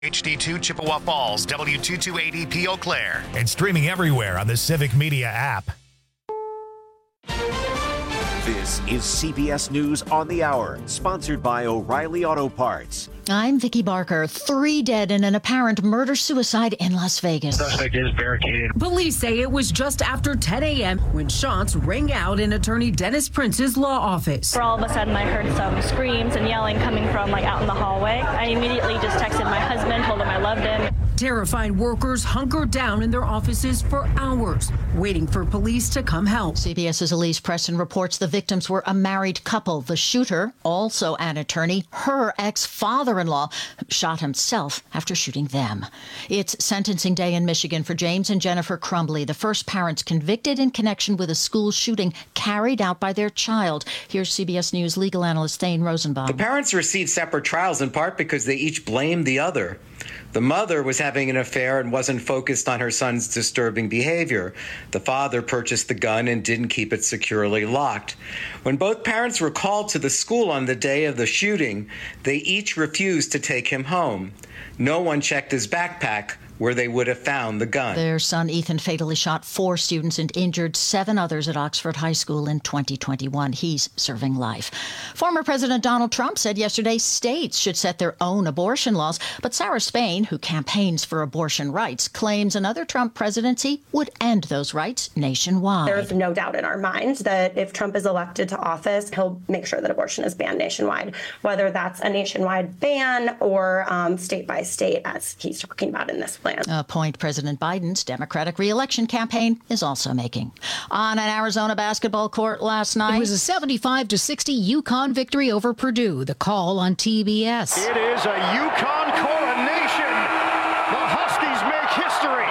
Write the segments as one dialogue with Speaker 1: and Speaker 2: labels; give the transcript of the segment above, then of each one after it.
Speaker 1: HD2 Chippewa Falls, W228EP Eau Claire.
Speaker 2: And streaming everywhere on the Civic Media app.
Speaker 3: This is CBS News on the Hour, sponsored by O'Reilly Auto Parts.
Speaker 4: I'm Vicki Barker. 3 dead in an apparent murder-suicide in Las Vegas.
Speaker 5: Suspect is barricaded.
Speaker 6: Police say it was just after 10 a.m. when shots rang out in attorney Dennis Prince's law office.
Speaker 7: For all of a sudden, I heard some screams and yelling coming from out in the hallway. I immediately just texted my husband, told him I loved him.
Speaker 6: Terrified workers hunkered down in their offices for hours, waiting for police to come help.
Speaker 4: CBS's Elise Preston reports the victims were a married couple. The shooter, also an attorney, her ex-father-in-law, shot himself after shooting them. It's sentencing day in Michigan for James and Jennifer Crumbly, the first parents convicted in connection with a school shooting carried out by their child. Here's CBS News legal analyst Thane Rosenbaum.
Speaker 8: The parents received separate trials in part because they each blamed the other. The mother was having an affair and wasn't focused on her son's disturbing behavior. The father purchased the gun and didn't keep it securely locked. When both parents were called to the school on the day of the shooting, they each refused to take him home. No one checked his backpack, where they would have found the gun.
Speaker 4: Their son Ethan fatally shot 4 students and injured 7 others at Oxford High School in 2021. He's serving life. Former President Donald Trump said yesterday states should set their own abortion laws, but Sarah Spain, who campaigns for abortion rights, claims another Trump presidency would end those rights nationwide.
Speaker 9: There's no doubt in our minds that if Trump is elected to office, he'll make sure that abortion is banned nationwide, whether that's a nationwide ban or state by state, as he's talking about in this plan.
Speaker 4: A point President Biden's Democratic re-election campaign is also making. On an Arizona basketball court last night,
Speaker 10: it was a 75-60 UConn victory over Purdue. The call on TBS.
Speaker 5: It is a UConn coronation. The Huskies make history.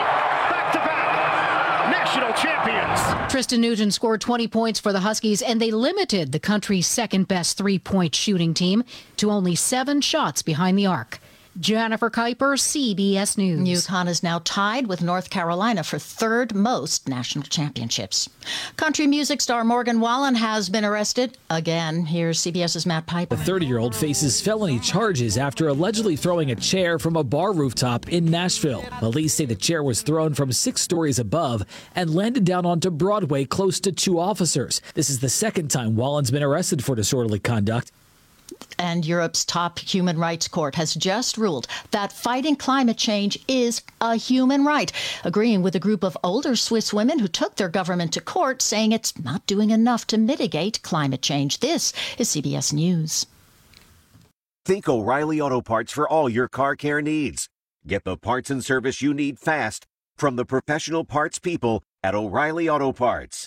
Speaker 5: Back-to-back national champions.
Speaker 10: Tristan Nugent scored 20 points for the Huskies, and they limited the country's second-best three-point shooting team to only 7 shots behind the arc. Jennifer Kuiper, CBS News.
Speaker 4: UConn is now tied with North Carolina for 3rd most national championships. Country music star Morgan Wallen has been arrested again. Here's CBS's Matt Piper.
Speaker 11: The 30-year-old faces felony charges after allegedly throwing a chair from a bar rooftop in Nashville. Police say the chair was thrown from 6 stories above and landed down onto Broadway close to 2 officers. This is the second time Wallen's been arrested for disorderly conduct.
Speaker 4: And Europe's top human rights court has just ruled that fighting climate change is a human right, agreeing with a group of older Swiss women who took their government to court, saying it's not doing enough to mitigate climate change. This is CBS News.
Speaker 3: Think O'Reilly Auto Parts for all your car care needs. Get the parts and service you need fast from the professional parts people at O'Reilly Auto Parts.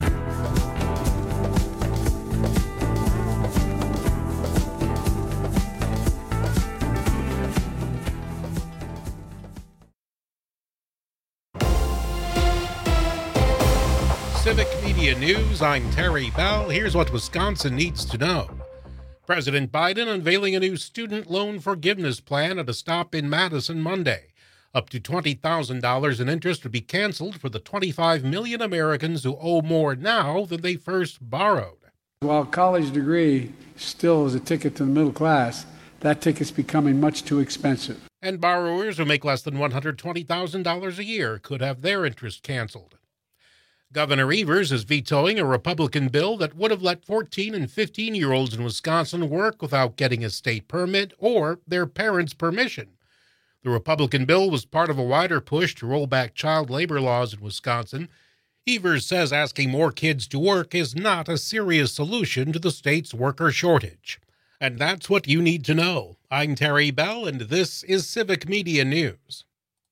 Speaker 12: Civic Media News, I'm Terry Bell. Here's what Wisconsin needs to know. President Biden unveiling a new student loan forgiveness plan at a stop in Madison Monday. Up to $20,000 in interest would be canceled for the 25 million Americans who owe more now than they first borrowed.
Speaker 13: While a college degree still is a ticket to the middle class, that ticket's becoming much too expensive.
Speaker 12: And borrowers who make less than $120,000 a year could have their interest canceled. Governor Evers is vetoing a Republican bill that would have let 14 and 15-year-olds in Wisconsin work without getting a state permit or their parents' permission. The Republican bill was part of a wider push to roll back child labor laws in Wisconsin. Evers says asking more kids to work is not a serious solution to the state's worker shortage. And that's what you need to know. I'm Terry Bell, and this is Civic Media News.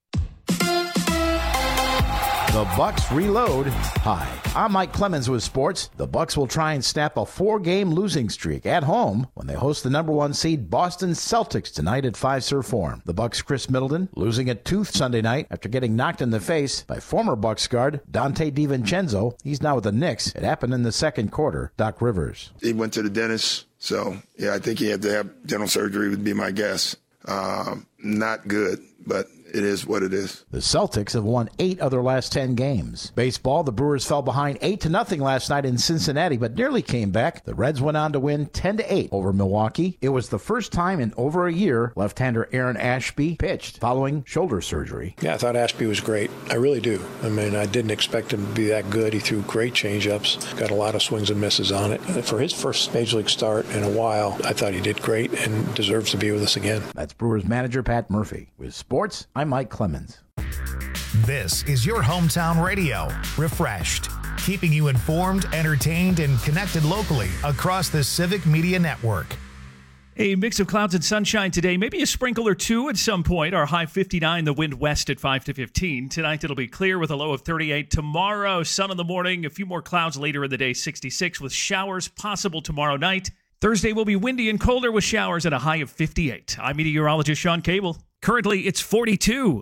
Speaker 14: The Bucks reload. Hi, I'm Mike Clemens with sports. The Bucks will try and snap a 4-game losing streak at home when they host the number 1 seed Boston Celtics tonight at Fiserv Forum. The Bucks' Chris Middleton losing at 2 Sunday night after getting knocked in the face by former Bucks guard Dante DiVincenzo. He's now with the Knicks. It happened in the second quarter. Doc Rivers.
Speaker 15: He went to the dentist, so yeah, I think he had to have dental surgery would be my guess. Not good, but it is what it is.
Speaker 14: The Celtics have won 8 of their last 10 games. Baseball, the Brewers fell behind 8-0 last night in Cincinnati, but nearly came back. The Reds went on to win 10-8 over Milwaukee. It was the first time in over a year left-hander Aaron Ashby pitched following shoulder surgery.
Speaker 16: Yeah, I thought Ashby was great. I really do. I mean, I didn't expect him to be that good. He threw great changeups, got a lot of swings and misses on it. For his first Major League start in a while, I thought he did great and deserves to be with us again.
Speaker 14: That's Brewers manager Pat Murphy. With sports, I'm Mike Clemens.
Speaker 2: This is your hometown radio, Refreshed, keeping you informed, entertained, and connected locally across the Civic Media Network.
Speaker 17: A mix of clouds and sunshine today, maybe a sprinkle or two at some point. Our high 59, the wind west at 5 to 15. Tonight it'll be clear with a low of 38. Tomorrow, sun in the morning, a few more clouds later in the day, 66 with showers possible tomorrow night. Thursday will be windy and colder with showers at a high of 58. I'm meteorologist Sean Cable. Currently, it's 42.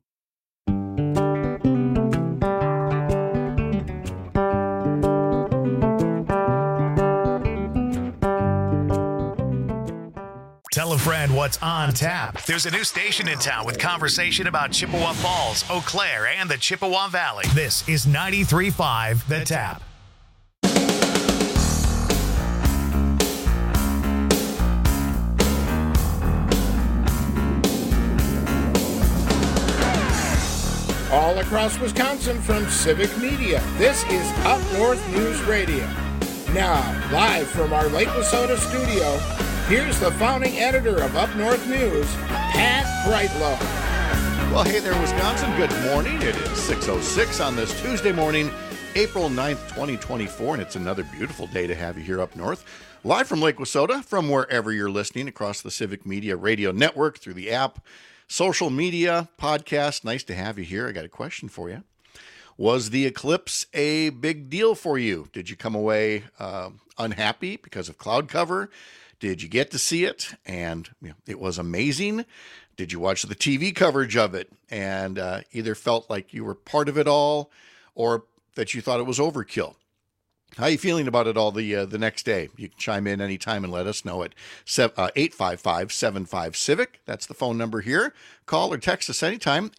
Speaker 2: Tell a friend what's on tap. There's a new station in town with conversation about Chippewa Falls, Eau Claire, and the Chippewa Valley. This is 93.5 The Tap.
Speaker 18: All across Wisconsin from Civic Media, this is Up North News Radio. Now, live from our Lake Wissota studio, here's the founding editor of Up North News, Pat Brightlow.
Speaker 19: Well, hey there, Wisconsin. Good morning. It is 6:06 on this Tuesday morning, April 9th, 2024, and it's another beautiful day to have you here up north. Live from Lake Wissota, from wherever you're listening across the Civic Media Radio Network, through the app, social media, podcast. Nice to have you here. I got a question for you. Was the eclipse a big deal for you? Did you come away unhappy because of cloud cover? Did you get to see it and it was amazing? Did you watch the TV coverage of it and either felt like you were part of it all or that you thought it was overkill? How are you feeling about it all the next day? You can chime in anytime and let us know at 855-75-CIVIC. That's the phone number here. Call or text us anytime,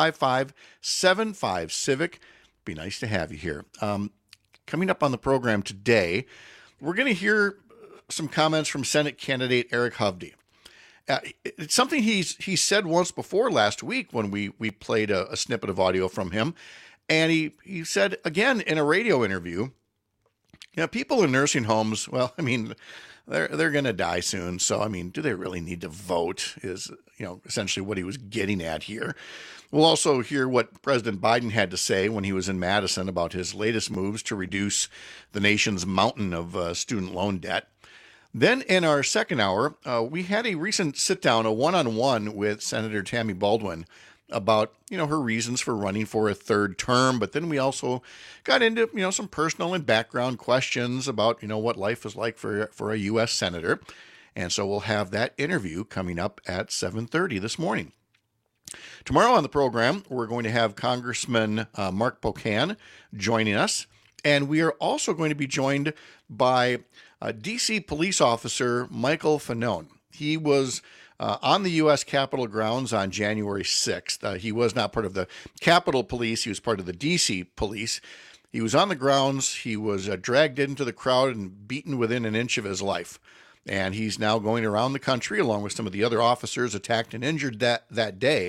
Speaker 19: 855-75-CIVIC. Be nice to have you here. Coming up on the program today, we're going to hear some comments from Senate candidate Eric Hovde. It's something he said once before last week when we played a snippet of audio from him. And he said again in a radio interview, people in nursing homes, well, I mean, they're going to die soon. So, I mean, do they really need to vote is, essentially what he was getting at here. We'll also hear what President Biden had to say when he was in Madison about his latest moves to reduce the nation's mountain of student loan debt. Then in our second hour, we had a recent sit-down, a one-on-one with Senator Tammy Baldwin about, her reasons for running for a third term. But then we also got into, some personal and background questions about, what life is like for a U.S. Senator. And so we'll have that interview coming up at 7:30 this morning. Tomorrow on the program, we're going to have Congressman Mark Pocan joining us. And we are also going to be joined by D.C. police officer Michael Fanone. He was on the U.S. Capitol grounds on January 6th. He was not part of the Capitol Police. He was part of the D.C. Police. He was on the grounds. He was dragged into the crowd and beaten within an inch of his life. And he's now going around the country, along with some of the other officers attacked and injured that day,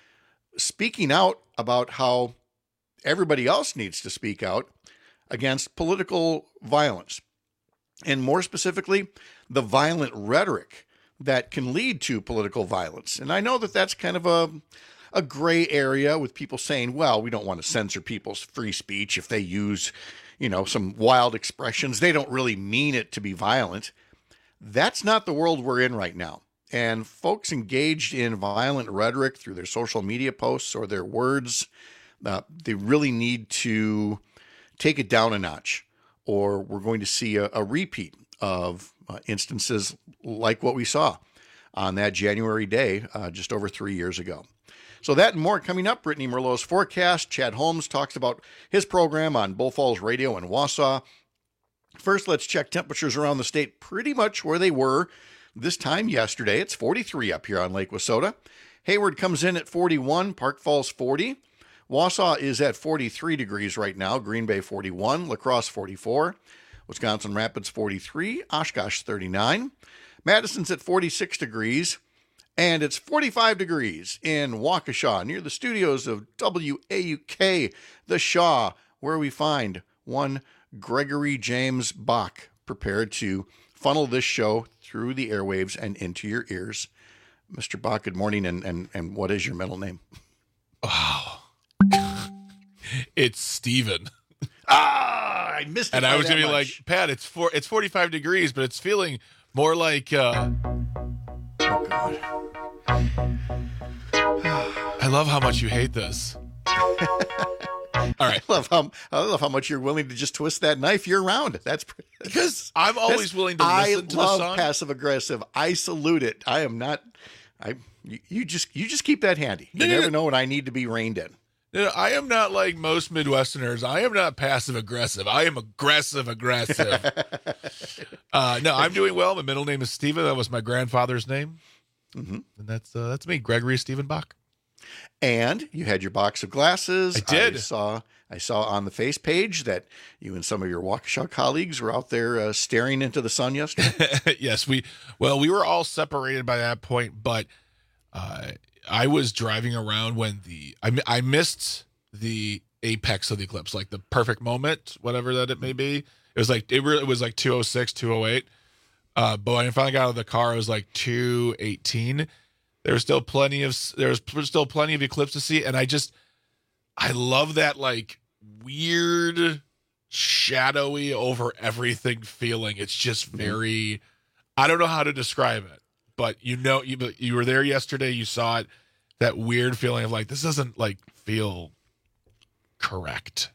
Speaker 19: speaking out about how everybody else needs to speak out against political violence. And more specifically, the violent rhetoric that can lead to political violence. And I know that that's kind of a gray area with people saying, well, we don't want to censor people's free speech if they use, some wild expressions. They don't really mean it to be violent. That's not the world we're in right now. And folks engaged in violent rhetoric through their social media posts or their words, they really need to take it down a notch, or we're going to see a repeat of instances like what we saw on that January day just over 3 years ago. So that and more coming up. Brittany Merlot's forecast. Chad Holmes talks about his program on Bull Falls Radio in Wausau. First, let's check temperatures around the state, pretty much where they were this time yesterday. It's 43 up here on Lake Wissota. Hayward comes in at 41, Park Falls 40. Wausau is at 43 degrees right now, Green Bay 41, La Crosse 44, Wisconsin Rapids 43, Oshkosh 39. Madison's at 46 degrees, and it's 45 degrees in Waukesha, near the studios of WAUK, The Shaw, where we find one Gregory James Bach, prepared to funnel this show through the airwaves and into your ears. Mr. Bach, good morning, and what is your middle name?
Speaker 20: Oh, it's Steven.
Speaker 19: I missed it.
Speaker 20: And I was going to be like, Pat, it's 45 degrees, but it's feeling more like, oh, God. I love how much you hate this. All right.
Speaker 19: I love how much you're willing to just twist that knife year round. That's
Speaker 20: because I'm always willing to listen to the song.
Speaker 19: I love passive aggressive. I salute it. I am not. You just keep that handy. You never know when I need to be reined in.
Speaker 20: No, I am not like most Midwesterners. I am not passive aggressive. I am aggressive. No, I'm doing well. My middle name is Steven. That was my grandfather's name.
Speaker 19: Mm-hmm.
Speaker 20: And that's me, Gregory Stephen Bach.
Speaker 19: And you had your box of glasses.
Speaker 20: I did.
Speaker 19: I saw on the face page that you and some of your Waukesha colleagues were out there staring into the sun yesterday.
Speaker 20: Yes, we were all separated by that point, but I was driving around when I missed the apex of the eclipse, like the perfect moment, whatever that it may be. It was like it was like 206, 208. But when I finally got out of the car, it was like 218. There was still plenty of eclipse to see, and I love that like weird, shadowy over everything feeling. It's just very, I don't know how to describe it, but you were there yesterday, you saw it, that weird feeling of like, this doesn't like feel correct.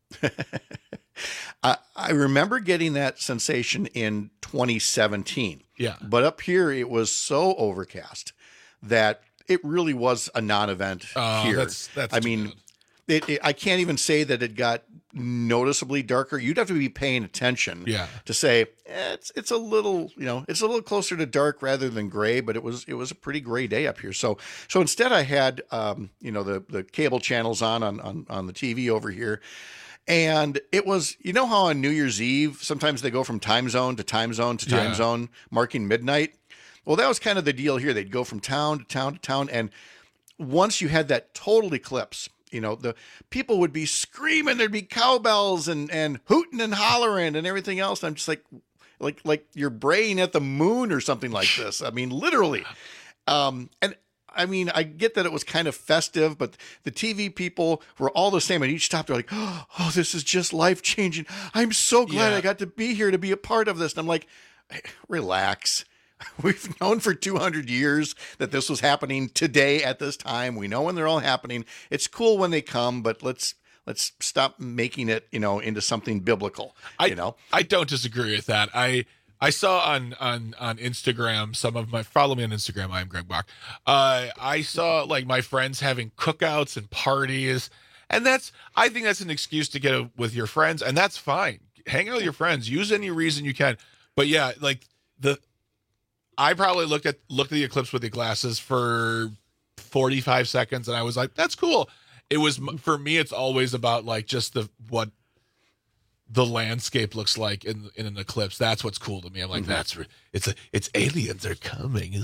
Speaker 19: I remember getting that sensation in 2017.
Speaker 20: Yeah.
Speaker 19: But up here, it was so overcast that it really was a non-event here.
Speaker 20: That's
Speaker 19: I mean, I can't even say that it got noticeably darker. You'd have to be paying attention to say it's a little, it's a little closer to dark rather than gray, but it was a pretty gray day up here. So instead I had, the cable channels on the TV over here. And it was, how on New Year's Eve, sometimes they go from time zone to time zone to time zone, marking midnight. Well, that was kind of the deal here. They'd go from town to town to town. And once you had that total eclipse, the people would be screaming. There'd be cowbells and hooting and hollering and everything else. And I'm just like you're braying at the moon or something like this. I mean, literally. And I mean, I get that it was kind of festive, but the TV people were all the same. At each stop, they're like, oh, this is just life-changing. I'm so glad I got to be here to be a part of this. And I'm like, hey, relax. We've known for 200 years that this was happening today at this time. We know when they're all happening. It's cool when they come, but let's stop making it, into something biblical.
Speaker 20: I don't disagree with that. I saw on Instagram, follow me on Instagram. I am Greg Bach. I saw like my friends having cookouts and parties, and I think that's an excuse to get with your friends, and that's fine. Hang out with your friends. Use any reason you can. But yeah, like I probably looked at the eclipse with the glasses for 45 seconds, and I was like, that's cool. It was, for me, it's always about like just what the landscape looks like in an eclipse. That's what's cool to me. I'm like, it's aliens are coming.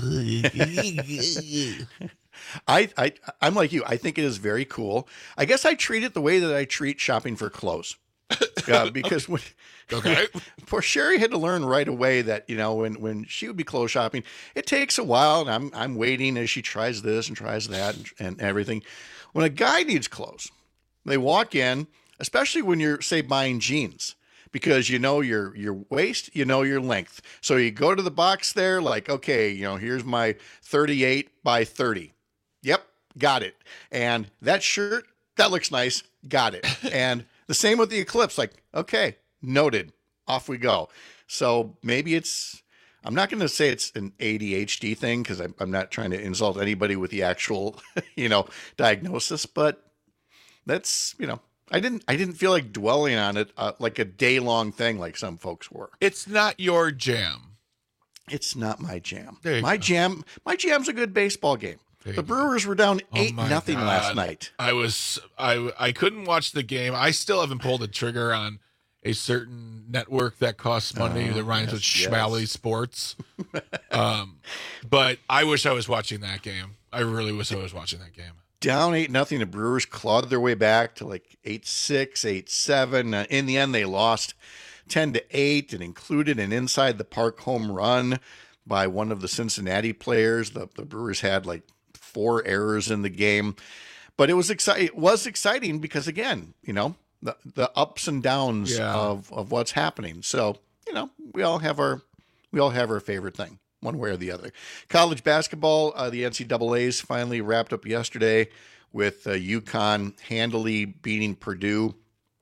Speaker 19: I'm like you. I think it is very cool. I guess I treat it the way that I treat shopping for clothes. Because poor Sherry had to learn right away that, when she would be clothes shopping, it takes a while, and I'm waiting as she tries this and tries that and everything. When a guy needs clothes, they walk in, especially when you're, say, buying jeans, because your waist, your length. So you go to the box there, like, okay, here's my 38 by 30. Yep, got it. And that shirt, that looks nice, got it. And the same with the eclipse, like, okay, noted, off we go. So maybe I'm not going to say it's an ADHD thing, because I'm not trying to insult anybody with the actual, diagnosis, but that's, I didn't feel like dwelling on it like a day-long thing like some folks were.
Speaker 20: It's not your jam.
Speaker 19: It's not my jam. My jam's a good baseball game. The Brewers were down 8-0 last night.
Speaker 20: I couldn't watch the game. I still haven't pulled the trigger on a certain network that costs money that rhymes with Schmally Sports. But I wish I was watching that game. I really wish I was watching that game.
Speaker 19: Down 8-0, the Brewers clawed their way back to like 8-6, 8-7. In the end, they lost 10-8 and included an inside the park home run by one of the Cincinnati players. The Brewers had like 4 errors in the game, but it was exciting. It was exciting because, again, you know, the ups and downs of what's happening. So, you know, we all have our favorite thing, one way or the other. College basketball, the NCAA's finally wrapped up yesterday with UConn handily beating Purdue.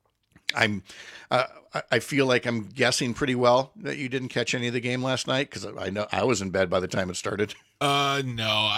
Speaker 19: I feel like I'm guessing pretty well that you didn't catch any of the game last night, because I know I was in bed by the time it started.
Speaker 20: No,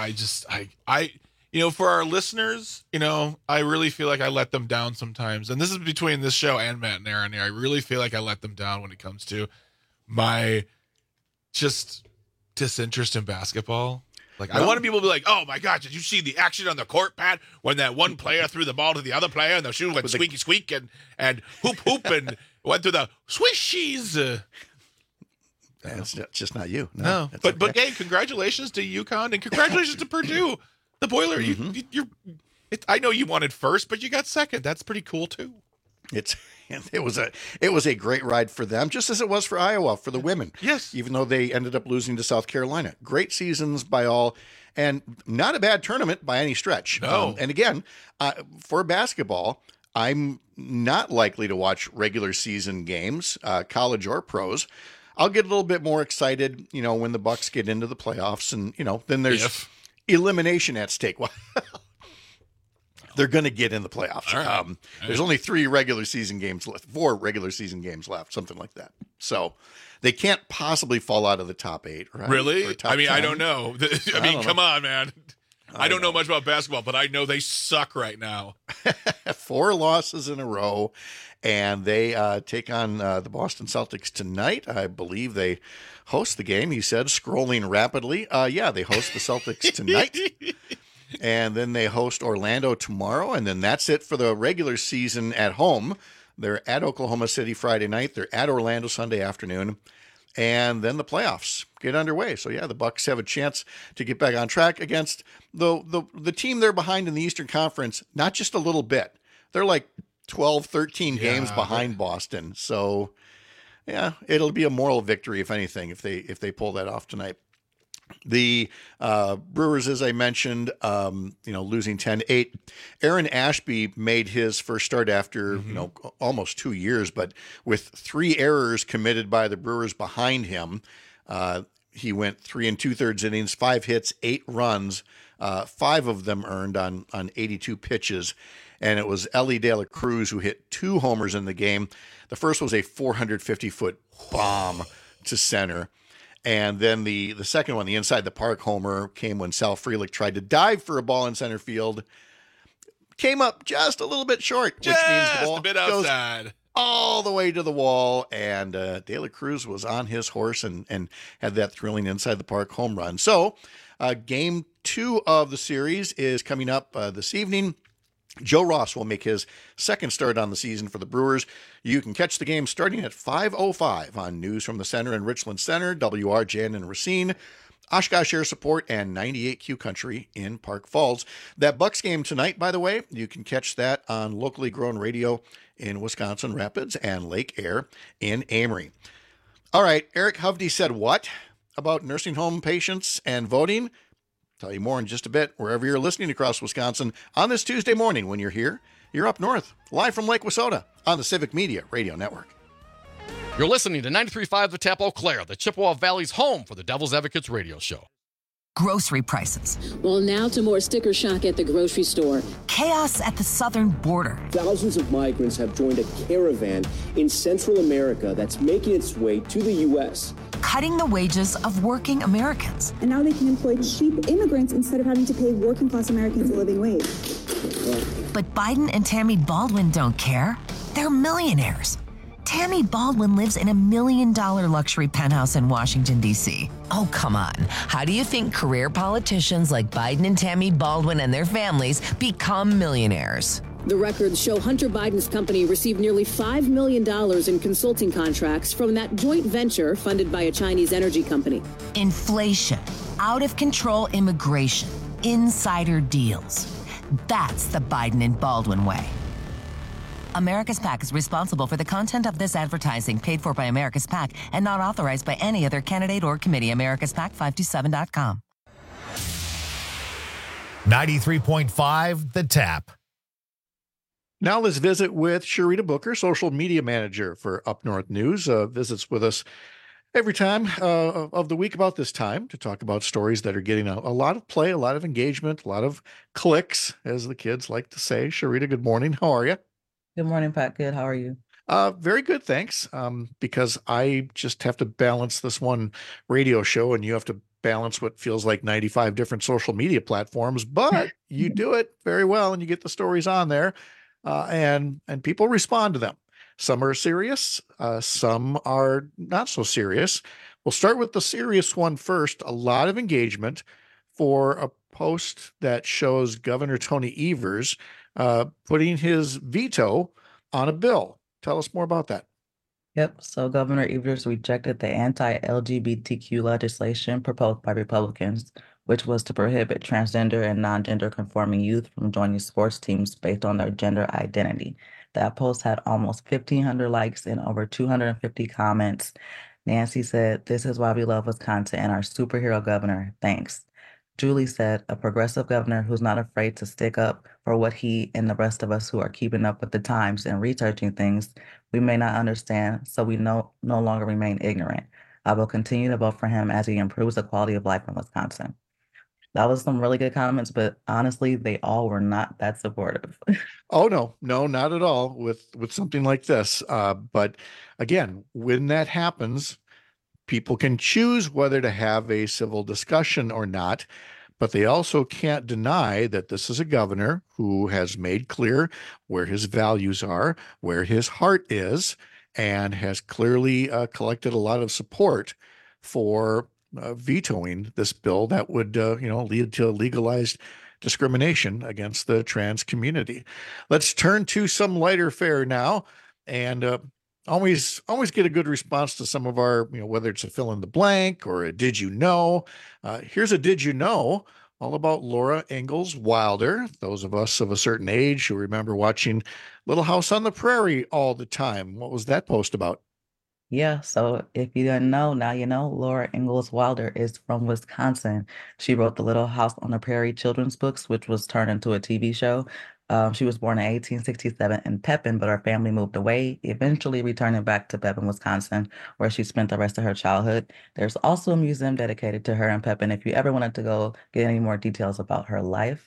Speaker 20: I you know, for our listeners, you know, I really feel like I let them down sometimes. And this is between this show and Matt and Aaron here. I really feel like I let them down when it comes to my just disinterest in basketball. Like, I want people to be like, oh my gosh, did you see the action on the court, Pat, when that one player threw the ball to the other player and the shoe went squeaky squeak and hoop and went through the swishies?
Speaker 19: That's just not you.
Speaker 20: No. But hey, congratulations to UConn and congratulations to Purdue. The Boiler, I know you wanted first, but you got second. That's pretty cool too.
Speaker 19: It was a great ride for them, just as it was for Iowa for the women.
Speaker 20: Yes.
Speaker 19: Even though they ended up losing to South Carolina. Great seasons by all, and not a bad tournament by any stretch.
Speaker 20: No.
Speaker 19: And again, for basketball, I'm not likely to watch regular season games, college or pros. I'll get a little bit more excited, you know, when the Bucks get into the playoffs, and you know, then there's elimination at stake. Well, they're going to get in the playoffs. Right. There's only 4 regular season games left, something like that. So they can't possibly fall out of the top 8, right?
Speaker 20: Really?
Speaker 19: Top
Speaker 20: I mean,
Speaker 19: 10.
Speaker 20: I don't know. Come on, man. I don't know much about basketball, but I know they suck right now.
Speaker 19: 4 losses in a row, and they take on the Boston Celtics tonight. I believe they host the game, he said, scrolling rapidly. They host the Celtics tonight. And then they host Orlando tomorrow, and then that's it for the regular season at home. They're at Oklahoma City Friday night. They're at Orlando Sunday afternoon. And then the playoffs get underway. So, yeah, the Bucks have a chance to get back on track against the team they're behind in the Eastern Conference, not just a little bit. They're like 12, 13 games behind Boston. So, yeah, it'll be a moral victory, if anything, if they pull that off tonight. The Brewers, as I mentioned, losing 10-8. Aaron Ashby made his first start after almost 2 years, but with 3 errors committed by the Brewers behind him. He went 3 2/3 innings, 5 hits, 8 runs, 5 of them earned on 82 pitches. And it was Elly De La Cruz who hit 2 homers in the game. The first was a 450-foot bomb to center. And then the second one, the inside the park homer, came when Sal Frelick tried to dive for a ball in center field. Came up just a little bit short, which means the ball
Speaker 20: a bit
Speaker 19: goes
Speaker 20: outside
Speaker 19: all the way to the wall. And De La Cruz was on his horse and had that thrilling inside the park home run. So game 2 of the series is coming up this evening. Joe Ross will make his second start on the season for the Brewers. You can catch the game starting at 5:05 on News from the Center and Richland Center, WRJN in Racine, Oshkosh Air Support, and 98Q Country in Park Falls. That Bucks game tonight, by the way, you can catch that on locally grown radio in Wisconsin Rapids and Lake Air in Amory. All right, Eric Hovde said what about nursing home patients and voting? Tell you more in just a bit, wherever you're listening across Wisconsin on this Tuesday morning. When you're here, you're up north, live from Lake Wissota on the Civic Media Radio Network.
Speaker 21: You're listening to 93.5 The Tap Eau Claire, the Chippewa Valley's home for the Devil's Advocates radio show.
Speaker 22: Grocery prices.
Speaker 23: Well, now to more sticker shock at the grocery store.
Speaker 22: Chaos at the southern border.
Speaker 24: Thousands of migrants have joined a caravan in Central America that's making its way to the U.S.
Speaker 22: Cutting the wages of working Americans.
Speaker 25: And now they can employ cheap immigrants instead of having to pay working class Americans a living wage.
Speaker 22: But Biden and Tammy Baldwin don't care. They're millionaires. Tammy Baldwin lives in $1 million luxury penthouse in Washington, D.C. Oh, come on. How do you think career politicians like Biden and Tammy Baldwin and their families become millionaires?
Speaker 23: The records show Hunter Biden's company received nearly $5 million in consulting contracts from that joint venture funded by a Chinese energy company.
Speaker 22: Inflation, out-of-control immigration, insider deals. That's the Biden and Baldwin way. America's PAC is responsible for the content of this advertising paid for by America's PAC and not authorized by any other candidate or committee. America's PAC527.com.
Speaker 2: 93.5 The Tap.
Speaker 19: Now let's visit with Sharita Booker, social media manager for Up North News. Visits with us every time of the week about this time to talk about stories that are getting a lot of play, a lot of engagement, a lot of clicks, as the kids like to say. Sharita, good morning. How are you?
Speaker 1: Good morning, Pat. Good. How are you?
Speaker 19: Very good, thanks. Because I just have to balance this one radio show, and you have to balance what feels like 95 different social media platforms, but you do it very well, and you get the stories on there, and people respond to them. Some are serious, some are not so serious. We'll start with the serious one first. A lot of engagement for a post that shows Governor Tony Evers putting his veto on a bill. Tell us more about that.
Speaker 1: Yep. So Governor Evers rejected the anti-LGBTQ legislation proposed by Republicans, which was to prohibit transgender and non-gender conforming youth from joining sports teams based on their gender identity. That post had almost 1,500 likes and over 250 comments. Nancy said, "This is why we love Wisconsin and our superhero governor. Thanks." Julie said, "A progressive governor who's not afraid to stick up for what he and the rest of us who are keeping up with the times and researching things we may not understand, so we no longer remain ignorant. I will continue to vote for him as he improves the quality of life in Wisconsin." That was some really good comments, but honestly, they all were not that supportive.
Speaker 19: Oh, no, not at all with something like this. But again, when that happens, people can choose whether to have a civil discussion or not, but they also can't deny that this is a governor who has made clear where his values are, where his heart is, and has clearly collected a lot of support for vetoing this bill that would, lead to legalized discrimination against the trans community. Let's turn to some lighter fare now, and always get a good response to some of our, whether it's a fill in the blank or a did you know. Here's a did you know, all about Laura Ingalls Wilder. Those of us of a certain age who remember watching Little House on the Prairie all the time. What was that post about?
Speaker 1: Yeah, so if you didn't know, now you know. Laura Ingalls Wilder is from Wisconsin. She wrote the Little House on the Prairie children's books, which was turned into a TV show. She was born in 1867 in Pepin, but her family moved away, eventually returning back to Pepin, Wisconsin, where she spent the rest of her childhood. There's also a museum dedicated to her in Pepin if you ever wanted to go get any more details about her life.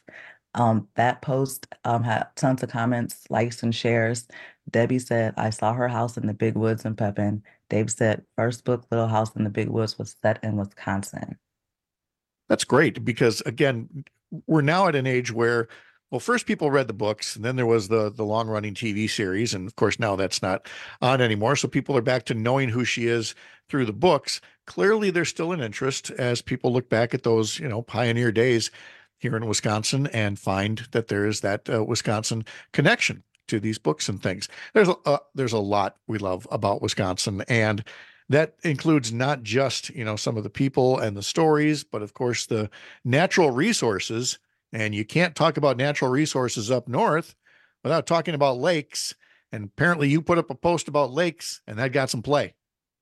Speaker 1: That post had tons of comments, likes, and shares. Debbie said, "I saw her house in the big woods in Pepin." Dave said, "First book, Little House in the Big Woods, was set in Wisconsin."
Speaker 19: That's great because, again, we're now at an age where, well, first people read the books, and then there was the long-running TV series, and of course now that's not on anymore. So people are back to knowing who she is through the books. Clearly, there's still an interest as people look back at those, pioneer days here in Wisconsin and find that there is that Wisconsin connection to these books and things. There's a lot we love about Wisconsin, and that includes not just, some of the people and the stories, but of course the natural resources. And you can't talk about natural resources up north without talking about lakes. And apparently you put up a post about lakes and that got some play.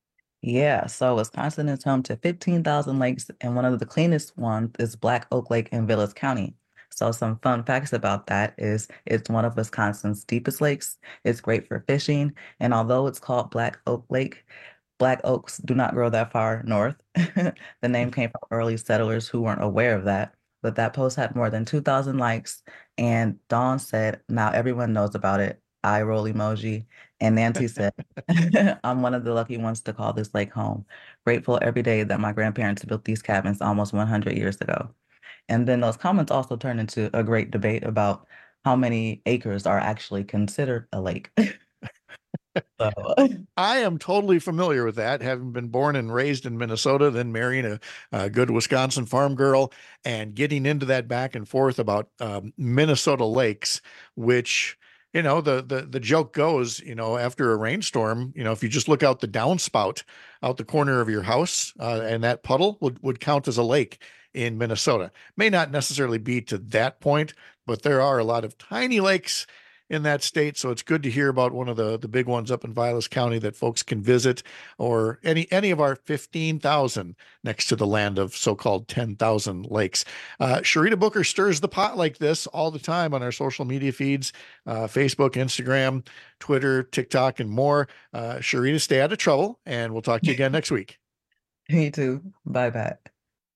Speaker 1: Yeah, so Wisconsin is home to 15,000 lakes, and one of the cleanest ones is Black Oak Lake in Vilas County. So some fun facts about that is it's one of Wisconsin's deepest lakes. It's great for fishing. And although it's called Black Oak Lake, black oaks do not grow that far north. The name came from early settlers who weren't aware of that. But that post had more than 2,000 likes. And Dawn said, "Now everyone knows about it." Eye roll emoji. And Nancy said, "I'm one of the lucky ones to call this lake home. Grateful every day that my grandparents built these cabins almost 100 years ago." And then those comments also turned into a great debate about how many acres are actually considered a lake.
Speaker 19: I am totally familiar with that, having been born and raised in Minnesota, then marrying a good Wisconsin farm girl and getting into that back and forth about Minnesota lakes, which, the joke goes, after a rainstorm, if you just look out the downspout out the corner of your house and that puddle would count as a lake in Minnesota. May not necessarily be to that point, but there are a lot of tiny lakes in that state. So it's good to hear about one of the big ones up in Vilas County that folks can visit, or any of our 15,000 next to the land of so-called 10,000 lakes. Sharita Booker stirs the pot like this all the time on our social media feeds, Facebook, Instagram, Twitter, TikTok, and more. Sharita, stay out of trouble, and we'll talk to you again next week.
Speaker 1: Me too. Bye, Pat.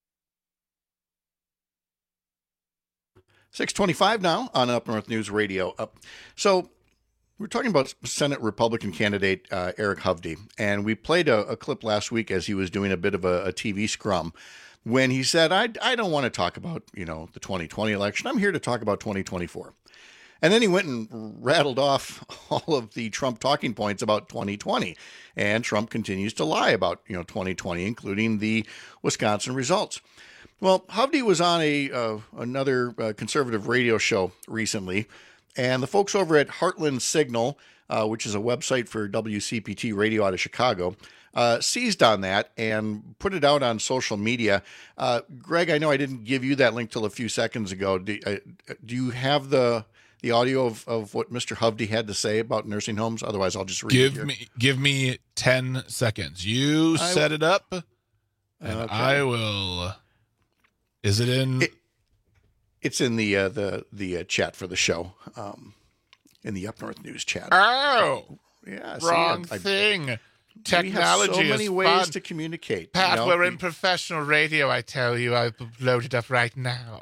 Speaker 19: 6:25 now on Up North News Radio. So we're talking about Senate Republican candidate Eric Hovde, and we played a clip last week as he was doing a bit of a TV scrum when he said, I don't want to talk about, the 2020 election. I'm here to talk about 2024. And then he went and rattled off all of the Trump talking points about 2020. And Trump continues to lie about, 2020, including the Wisconsin results. Well, Hovde was on another conservative radio show recently, and the folks over at Heartland Signal, which is a website for WCPT radio out of Chicago, seized on that and put it out on social media. Greg, I know I didn't give you that link till a few seconds ago. Do you have the audio of what Mr. Hovde had to say about nursing homes? Otherwise, I'll just read it here.
Speaker 20: Give me 10 seconds. You set it up, and okay. I will... Is it in?
Speaker 19: It's in the chat for the show, in the Up North News chat.
Speaker 20: Oh,
Speaker 19: yeah,
Speaker 20: wrong thing. Technology
Speaker 19: we have so many
Speaker 20: is
Speaker 19: ways
Speaker 20: fun.
Speaker 19: To communicate.
Speaker 20: Pat, we're in professional radio. I tell you, I've loaded up right now.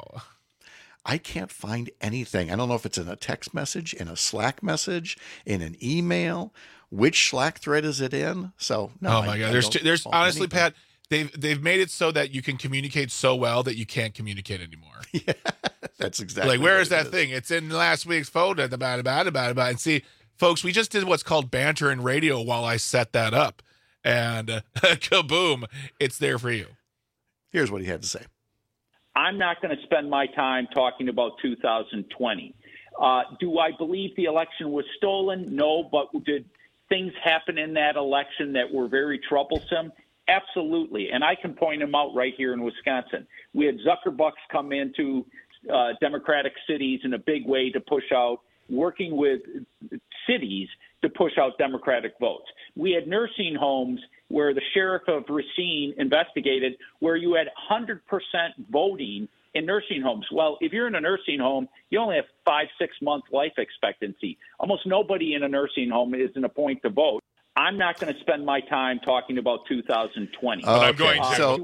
Speaker 19: I can't find anything. I don't know if it's in a text message, in a Slack message, in an email. Which Slack thread is it in? So no.
Speaker 20: Oh my God, there's honestly, anything. Pat. They've made it so that you can communicate so well that you can't communicate anymore.
Speaker 19: Yeah, that's exactly
Speaker 20: like, where is that thing? It's in last week's folder. About. And see, folks, we just did what's called banter in radio while I set that up, and kaboom, it's there for you.
Speaker 19: Here's what he had to say.
Speaker 5: I'm not going to spend my time talking about 2020. Do I believe the election was stolen? No, but did things happen in that election that were very troublesome? Absolutely. And I can point them out right here in Wisconsin. We had Zuckerbucks come into Democratic cities in a big way to push out, working with cities to push out Democratic votes. We had nursing homes where the sheriff of Racine investigated where you had 100% voting in nursing homes. Well, if you're in a nursing home, you only have 5-6 month life expectancy. Almost nobody in a nursing home is in a point to vote. I'm not going to spend my time talking about 2020.
Speaker 20: But I'm going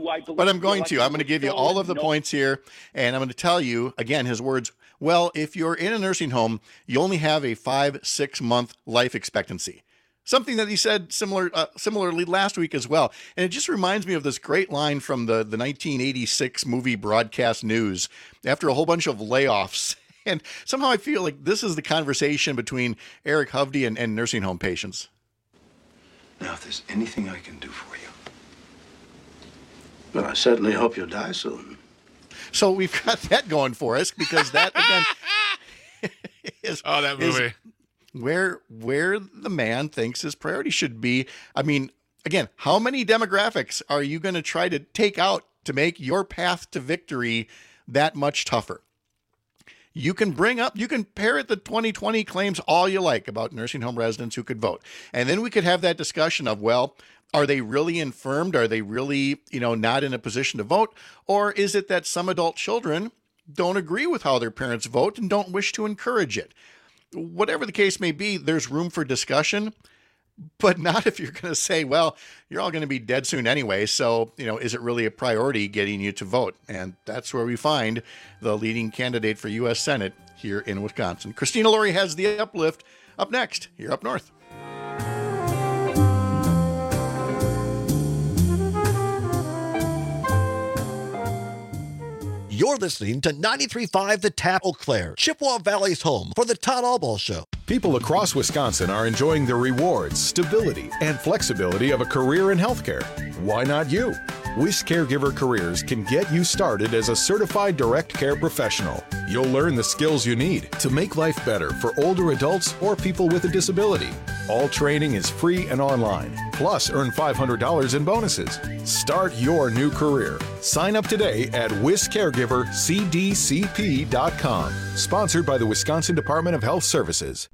Speaker 19: to. I'm going to give you all of the points here, and I'm going to tell you, again, his words, well, if you're in a nursing home, you only have a 5-6 month life expectancy. Something that he said similarly last week as well. And it just reminds me of this great line from the 1986 movie Broadcast News after a whole bunch of layoffs. And somehow I feel like this is the conversation between Eric Hovde and nursing home patients.
Speaker 6: Now, if there's anything I can do for you. Well, I certainly hope you'll die soon.
Speaker 19: So we've got that going for us because that, again, is
Speaker 20: that movie.
Speaker 19: Is where the man thinks his priority should be. I mean, again, how many demographics are you going to try to take out to make your path to victory that much tougher? You can parrot the 2020 claims all you like about nursing home residents who could vote. And then we could have that discussion of, well, are they really infirmed? Are they really, not in a position to vote? Or is it that some adult children don't agree with how their parents vote and don't wish to encourage it? Whatever the case may be, there's room for discussion, but not if you're going to say, well, you're all going to be dead soon anyway. So, is it really a priority getting you to vote? And that's where we find the leading candidate for U.S. Senate here in Wisconsin. Christina Laurie has the uplift up next here up north.
Speaker 7: You're listening to 93.5 The Tap, Eau Claire, Chippewa Valley's home for the Todd Albaugh Show.
Speaker 8: People across Wisconsin are enjoying the rewards, stability, and flexibility of a career in healthcare. Why not you? WIS Caregiver Careers can get you started as a certified direct care professional. You'll learn the skills you need to make life better for older adults or people with a disability. All training is free and online. Plus, earn $500 in bonuses. Start your new career. Sign up today at wiscaregivercdcp.com. Sponsored by the Wisconsin Department of Health Services.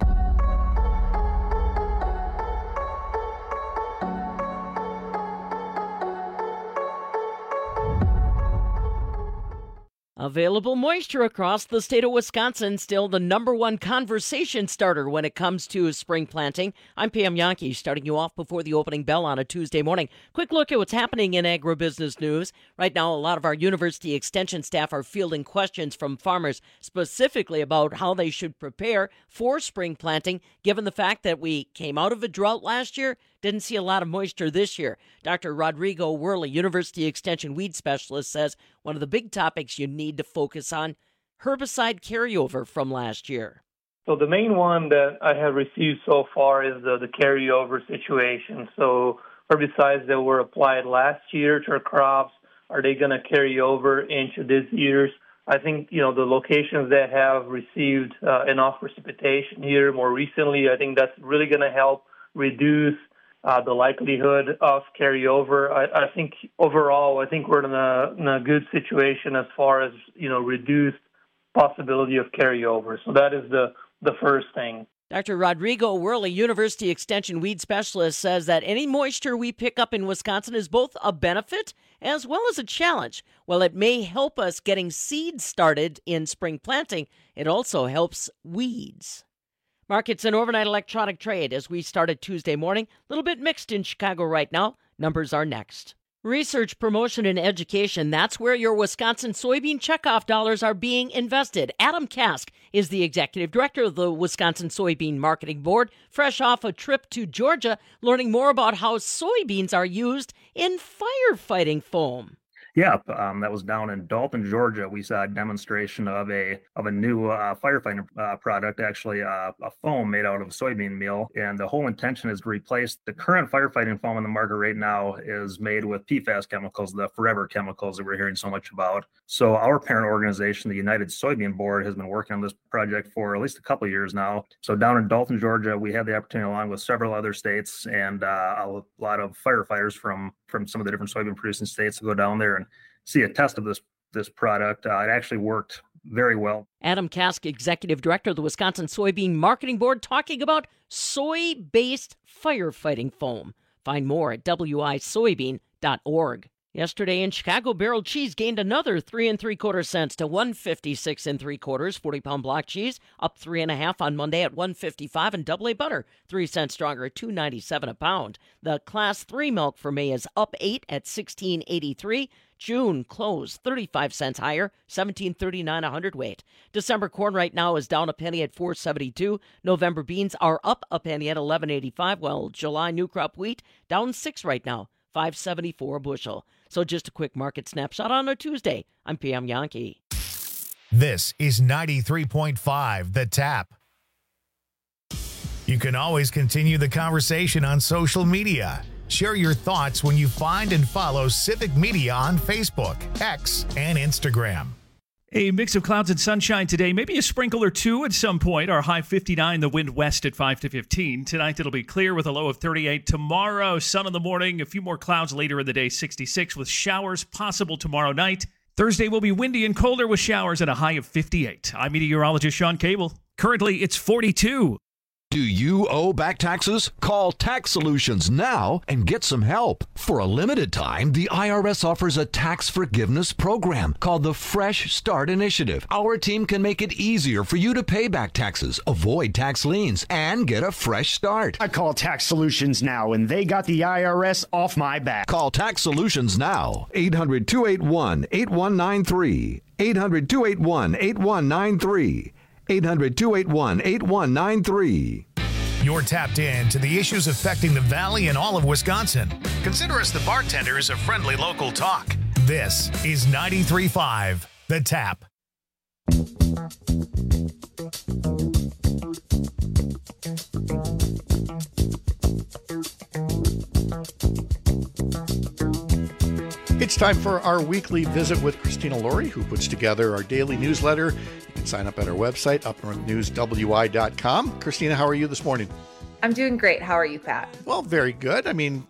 Speaker 9: Available moisture across the state of Wisconsin, still the #1 conversation starter when it comes to spring planting. I'm Pam Yankee, starting you off before the opening bell on a Tuesday morning. Quick look at what's happening in agribusiness news. Right now, a lot of our university extension staff are fielding questions from farmers specifically about how they should prepare for spring planting, given the fact that we came out of a drought last year, didn't see a lot of moisture this year. Dr. Rodrigo Worley, University Extension weed specialist, says one of the big topics you need to focus on, herbicide carryover from last year.
Speaker 10: So the main one that I have received so far is the carryover situation. So herbicides that were applied last year to our crops, are they going to carry over into this year's? I think, the locations that have received enough precipitation here more recently, I think that's really going to help reduce the likelihood of carryover. I think overall, we're in a good situation as far as, reduced possibility of carryover. So that is the first thing.
Speaker 9: Dr. Rodrigo Worley, University Extension weed specialist, says that any moisture we pick up in Wisconsin is both a benefit as well as a challenge. While it may help us getting seeds started in spring planting, it also helps weeds. Markets and overnight electronic trade as we started Tuesday morning. A little bit mixed in Chicago right now. Numbers are next. Research, promotion, and education. That's where your Wisconsin soybean checkoff dollars are being invested. Adam Kask is the executive director of the Wisconsin Soybean Marketing Board, fresh off a trip to Georgia, learning more about how soybeans are used in firefighting foam.
Speaker 11: Yeah, that was down in Dalton, Georgia. We saw a demonstration of a new firefighting product, actually a foam made out of soybean meal. And the whole intention is to replace the current firefighting foam in the market right now is made with PFAS chemicals, the forever chemicals that we're hearing so much about. So our parent organization, the United Soybean Board, has been working on this project for at least a couple of years now. So down in Dalton, Georgia, we had the opportunity, along with several other states and a lot of firefighters from some of the different soybean producing states, to go down there and see a test of this product. It actually worked very well.
Speaker 9: Adam Kask, executive director of the Wisconsin Soybean Marketing Board, talking about soy-based firefighting foam. Find more at wisoybean.org. Yesterday in Chicago, barrel cheese gained another 3 3/4 cents to 156 3/4. 40-pound block cheese up 3.5 on Monday at 155, and double A butter 3 cents stronger at $2.97 a pound. The Class 3 milk for May is up 8 at $16.83. June closed 35 cents higher, $17.39 a hundredweight. December corn right now is down a penny at $4.72. November beans are up a penny at $11.85, while July new crop wheat down 6 right now, $5.74 a bushel. So just a quick market snapshot on a Tuesday. I'm Pam Yankee.
Speaker 2: This is 93.5 The Tap. You can always continue the conversation on social media. Share your thoughts when you find and follow Civic Media on Facebook, X, and Instagram.
Speaker 17: A mix of clouds and sunshine today, maybe a sprinkle or two at some point. Our high 59, the wind west at 5 to 15. Tonight it'll be clear with a low of 38. Tomorrow, sun in the morning, a few more clouds later in the day, 66 with showers possible tomorrow night. Thursday will be windy and colder with showers at a high of 58. I'm meteorologist Sean Cable. Currently, it's 42.
Speaker 26: Do you owe back taxes? Call Tax Solutions now and get some help. For a limited time, the IRS offers a tax forgiveness program called the Fresh Start Initiative. Our team can make it easier for you to pay back taxes, avoid tax liens, and get a fresh start.
Speaker 27: I call Tax Solutions now, and they got the IRS off my back.
Speaker 26: Call Tax Solutions now. 800-281-8193. 800-281-8193. 800-281-8193.
Speaker 2: You're tapped in to the issues affecting the Valley and all of Wisconsin. Consider us the bartenders of friendly local talk. This is 93.5 The Tap.
Speaker 19: It's time for our weekly visit with Christina Laurie, who puts together our daily newsletter. You can sign up at our website, upnorthnewswi.com. Christina, how are you this morning?
Speaker 3: I'm doing great. How are you, Pat?
Speaker 19: Well, very good. I mean,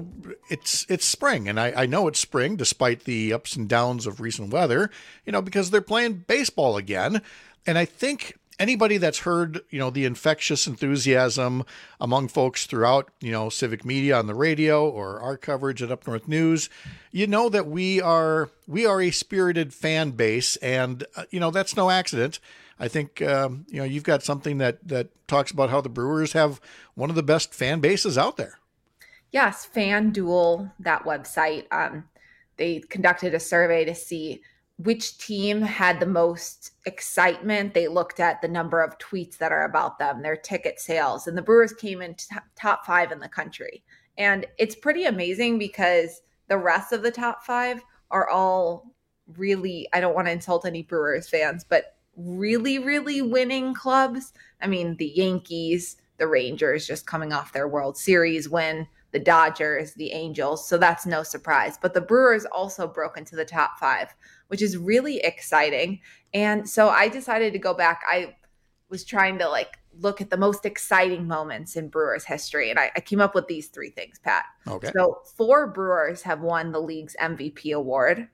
Speaker 19: it's spring, and I know it's spring despite the ups and downs of recent weather, because they're playing baseball again. And I think anybody that's heard, the infectious enthusiasm among folks throughout, Civic Media on the radio or our coverage at Up North News, that we are a spirited fan base, and that's no accident. I think you've got something that talks about how the Brewers have one of the best fan bases out there.
Speaker 3: Yes, FanDuel, that website, they conducted a survey to see which team had the most excitement. They looked at the number of tweets that are about them, their ticket sales, and the Brewers came in top 5 in the country. And it's pretty amazing because the rest of the top 5 are all really, I don't want to insult any Brewers fans, but really, really winning clubs. I mean, the Yankees, the Rangers just coming off their World Series win, the Dodgers, the Angels. So that's no surprise. But the Brewers also broke into the top 5, which is really exciting. And so I decided to go back. I was trying to look at the most exciting moments in Brewers history. And I came up with these 3 things, Pat.
Speaker 19: Okay.
Speaker 3: So 4 Brewers have won the league's MVP award.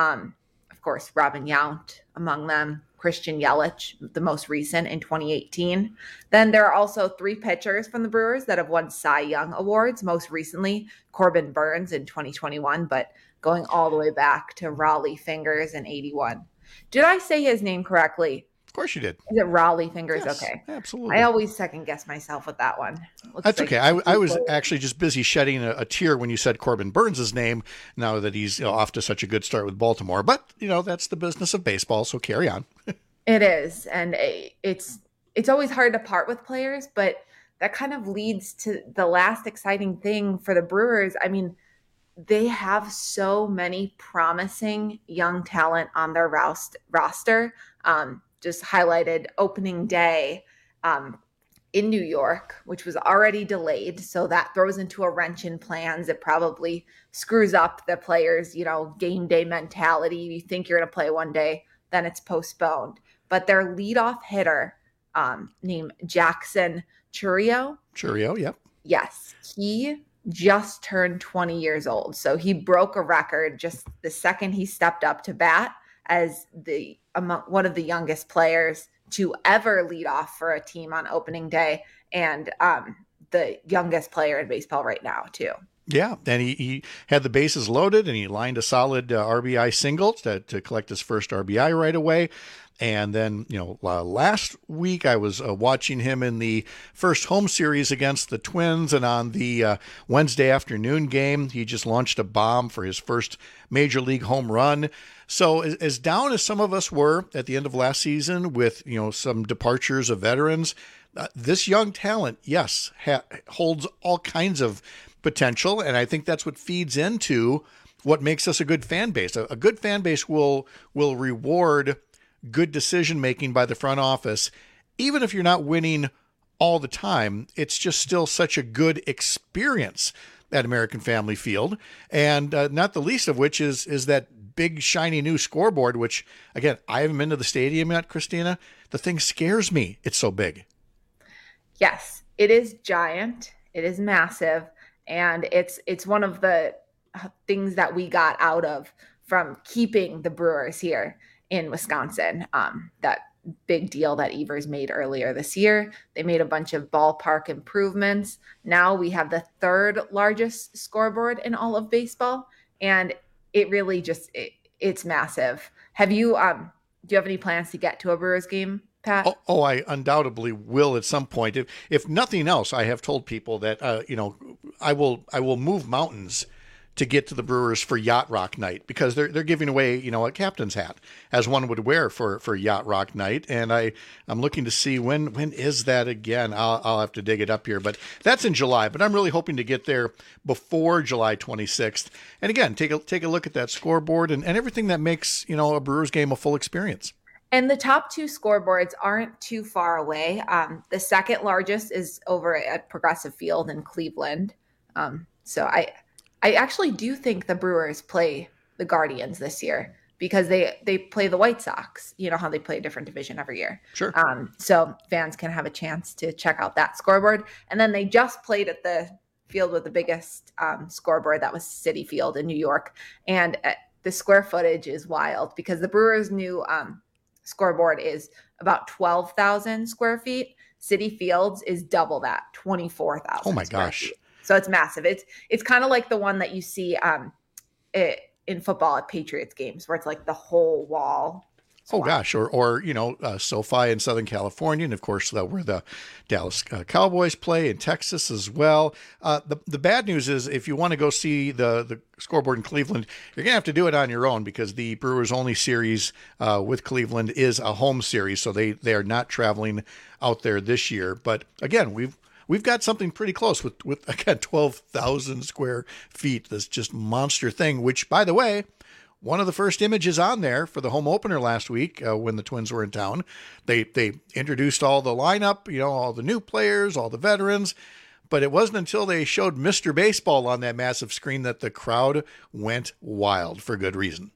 Speaker 3: Of course, Robin Yount among them, Christian Yelich, the most recent in 2018. Then there are also 3 pitchers from the Brewers that have won Cy Young awards, most recently Corbin Burns in 2021, but going all the way back to Raleigh Fingers in 81. Did I say his name correctly?
Speaker 19: Of course you did.
Speaker 3: Is it Raleigh Fingers?
Speaker 19: Yes,
Speaker 3: okay.
Speaker 19: absolutely.
Speaker 3: I always second guess myself with that one.
Speaker 19: That's okay. I was actually just busy shedding a tear when you said Corbin Burns' name, now that he's off to such a good start with Baltimore. But, that's the business of baseball, so carry on.
Speaker 3: It is. And it's always hard to part with players, but that kind of leads to the last exciting thing for the Brewers. I mean, they have so many promising young talent on their roster. Just highlighted opening day in New York, which was already delayed. So that throws into a wrench in plans. It probably screws up the players, game day mentality. You think you're going to play one day, then it's postponed. But their leadoff hitter named Jackson Chourio.
Speaker 19: Chourio, yep.
Speaker 3: Yes. He just turned 20 years old. So he broke a record just the second he stepped up to bat as one of the youngest players to ever lead off for a team on opening day, and the youngest player in baseball right now too.
Speaker 19: Yeah, and he had the bases loaded, and he lined a solid RBI single to collect his first RBI right away. And then, last week I was watching him in the first home series against the Twins, and on the Wednesday afternoon game, he just launched a bomb for his first major league home run. So as down as some of us were at the end of last season with, some departures of veterans, this young talent, yes, holds all kinds of potential. And I think that's what feeds into what makes us a good fan base. A good fan base will reward good decision making by the front office, even if you're not winning all the time. It's just still such a good experience at American Family Field, and not the least of which is that big shiny new scoreboard, which again, I haven't been to the stadium yet, Christina. The thing scares me. It's so big.
Speaker 3: Yes, it is giant. It is massive, and it's one of the things that we got out of from keeping the Brewers here in Wisconsin. That big deal that Evers made earlier this year. They made a bunch of ballpark improvements. Now we have the 3rd largest scoreboard in all of baseball, and it really just it's massive. Have you do you have any plans to get to a Brewers game, Pat?
Speaker 19: Oh, I undoubtedly will at some point. If nothing else, I have told people that I will move mountains to get to the Brewers for Yacht Rock Night, because they're giving away, you know, a captain's hat, as one would wear for Yacht Rock Night. And I'm looking to see when is that again. I'll have to dig it up here, but that's in July. But I'm really hoping to get there before July 26th. And again, take a look at that scoreboard and everything that makes, you know, a Brewers game a full experience.
Speaker 3: And the top two scoreboards aren't too far away. The second largest is over at Progressive Field in Cleveland. So I actually do think the Brewers play the Guardians this year, because they play the White Sox. You know how they play a different division every year.
Speaker 19: Sure.
Speaker 3: So fans can have a chance to check out that scoreboard. And then they just played at the field with the biggest scoreboard. That was Citi Field in New York. And the square footage is wild, because the Brewers' new scoreboard is about 12,000 square feet. Citi Fields is double that, 24,000.
Speaker 19: Oh my gosh.
Speaker 3: Feet. So it's massive. It's kind of like the one that you see in football at Patriots games, where it's like the whole wall.
Speaker 19: Oh gosh, or you know, SoFi in Southern California, and of course where the Dallas Cowboys play, in Texas as well. The bad news is, if you want to go see the scoreboard in Cleveland, you're gonna have to do it on your own, because the Brewers' only series with Cleveland is a home series, so they are not traveling out there this year. But again, we've got something pretty close with again 12,000 square feet. This just monster thing, which, by the way, one of the first images on there for the home opener last week, when the Twins were in town, they introduced all the lineup, you know, all the new players, all the veterans. But it wasn't until they showed Mr. Baseball on that massive screen that the crowd went wild, for good reason.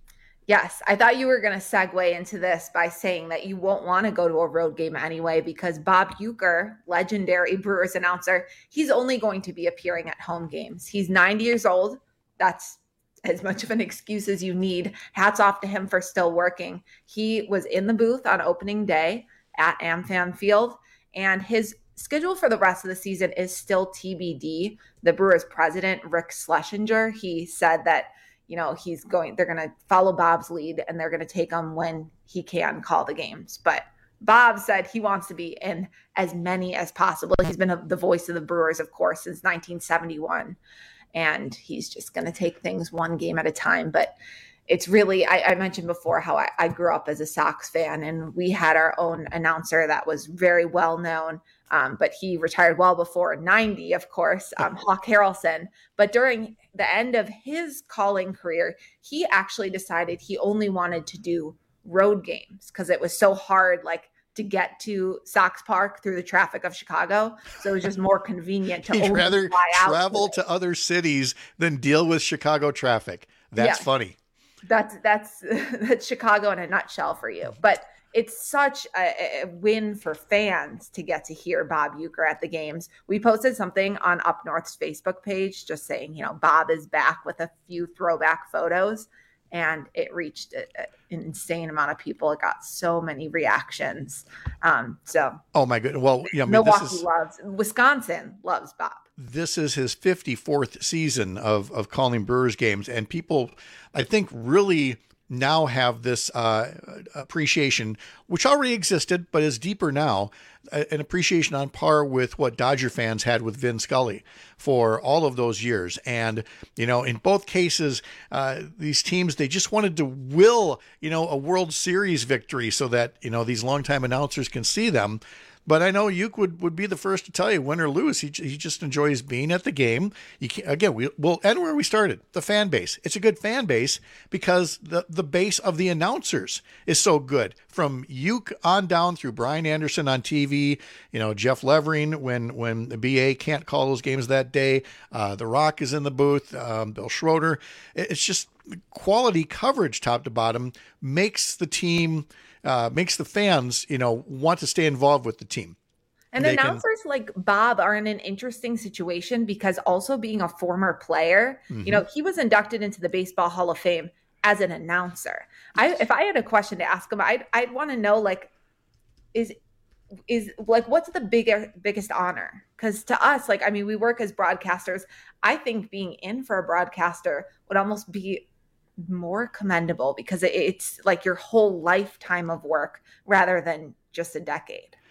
Speaker 3: Yes, I thought you were going to segue into this by saying that you won't want to go to a road game anyway, because Bob Uecker, legendary Brewers announcer, he's only going to be appearing at home games. He's 90 years old. That's as much of an excuse as you need. Hats off to him for still working. He was in the booth on opening day at AmFam Field, and his schedule for the rest of the season is still TBD. The Brewers president, Rick Schlesinger, he said that, you know, they're going to follow Bob's lead, and they're going to take him when he can call the games. But Bob said he wants to be in as many as possible. He's been the voice of the Brewers, of course, since 1971. And he's just going to take things one game at a time. But it's really, I mentioned before how I grew up as a Sox fan, and we had our own announcer that was very well known, but he retired well before 90, of course, Hawk Harrelson. But during the end of his calling career, he actually decided he only wanted to do road games, because it was so hard, like, to get to Sox Park through the traffic of Chicago. So it was just more conviient to
Speaker 19: He'd rather
Speaker 3: fly out
Speaker 19: travel to other cities than deal with Chicago traffic. That's funny.
Speaker 3: That's Chicago in a nutshell for you. But it's such a win for fans to get to hear Bob Uecker at the games. We posted something on Up North's Facebook page just saying, you know, Bob is back, with a few throwback photos. And it reached an insane amount of people. It got so many reactions.
Speaker 19: Oh my goodness. Well, yeah, I mean,
Speaker 3: Wisconsin loves Bob.
Speaker 19: This is his 54th season of calling Brewers games, and people, I think, really now have this appreciation, which already existed, but is deeper now, an appreciation on par with what Dodger fans had with Vin Scully for all of those years. And, you know, in both cases, these teams, they just wanted to will, you know, a World Series victory so that, you know, these longtime announcers can see them. But I know Uke would be the first to tell you, win or lose, he just enjoys being at the game. We'll end where we started, the fan base. It's a good fan base because the base of the announcers is so good. From Uke on down through Brian Anderson on TV, you know, Jeff Levering when the BA can't call those games that day. The Rock is in the booth, Bill Schroeder. It's just quality coverage top to bottom makes the team... makes the fans, you know, want to stay involved with the team.
Speaker 3: And announcers like Bob are in an interesting situation because also being a former player, you know, he was inducted into the Baseball Hall of Fame as an announcer. If I had a question to ask him, I'd want to know, like, is like, what's the biggest honor? Because to us, like, I mean, we work as broadcasters. I think being in for a broadcaster would almost be more commendable because it's like your whole lifetime of work rather than just a decade.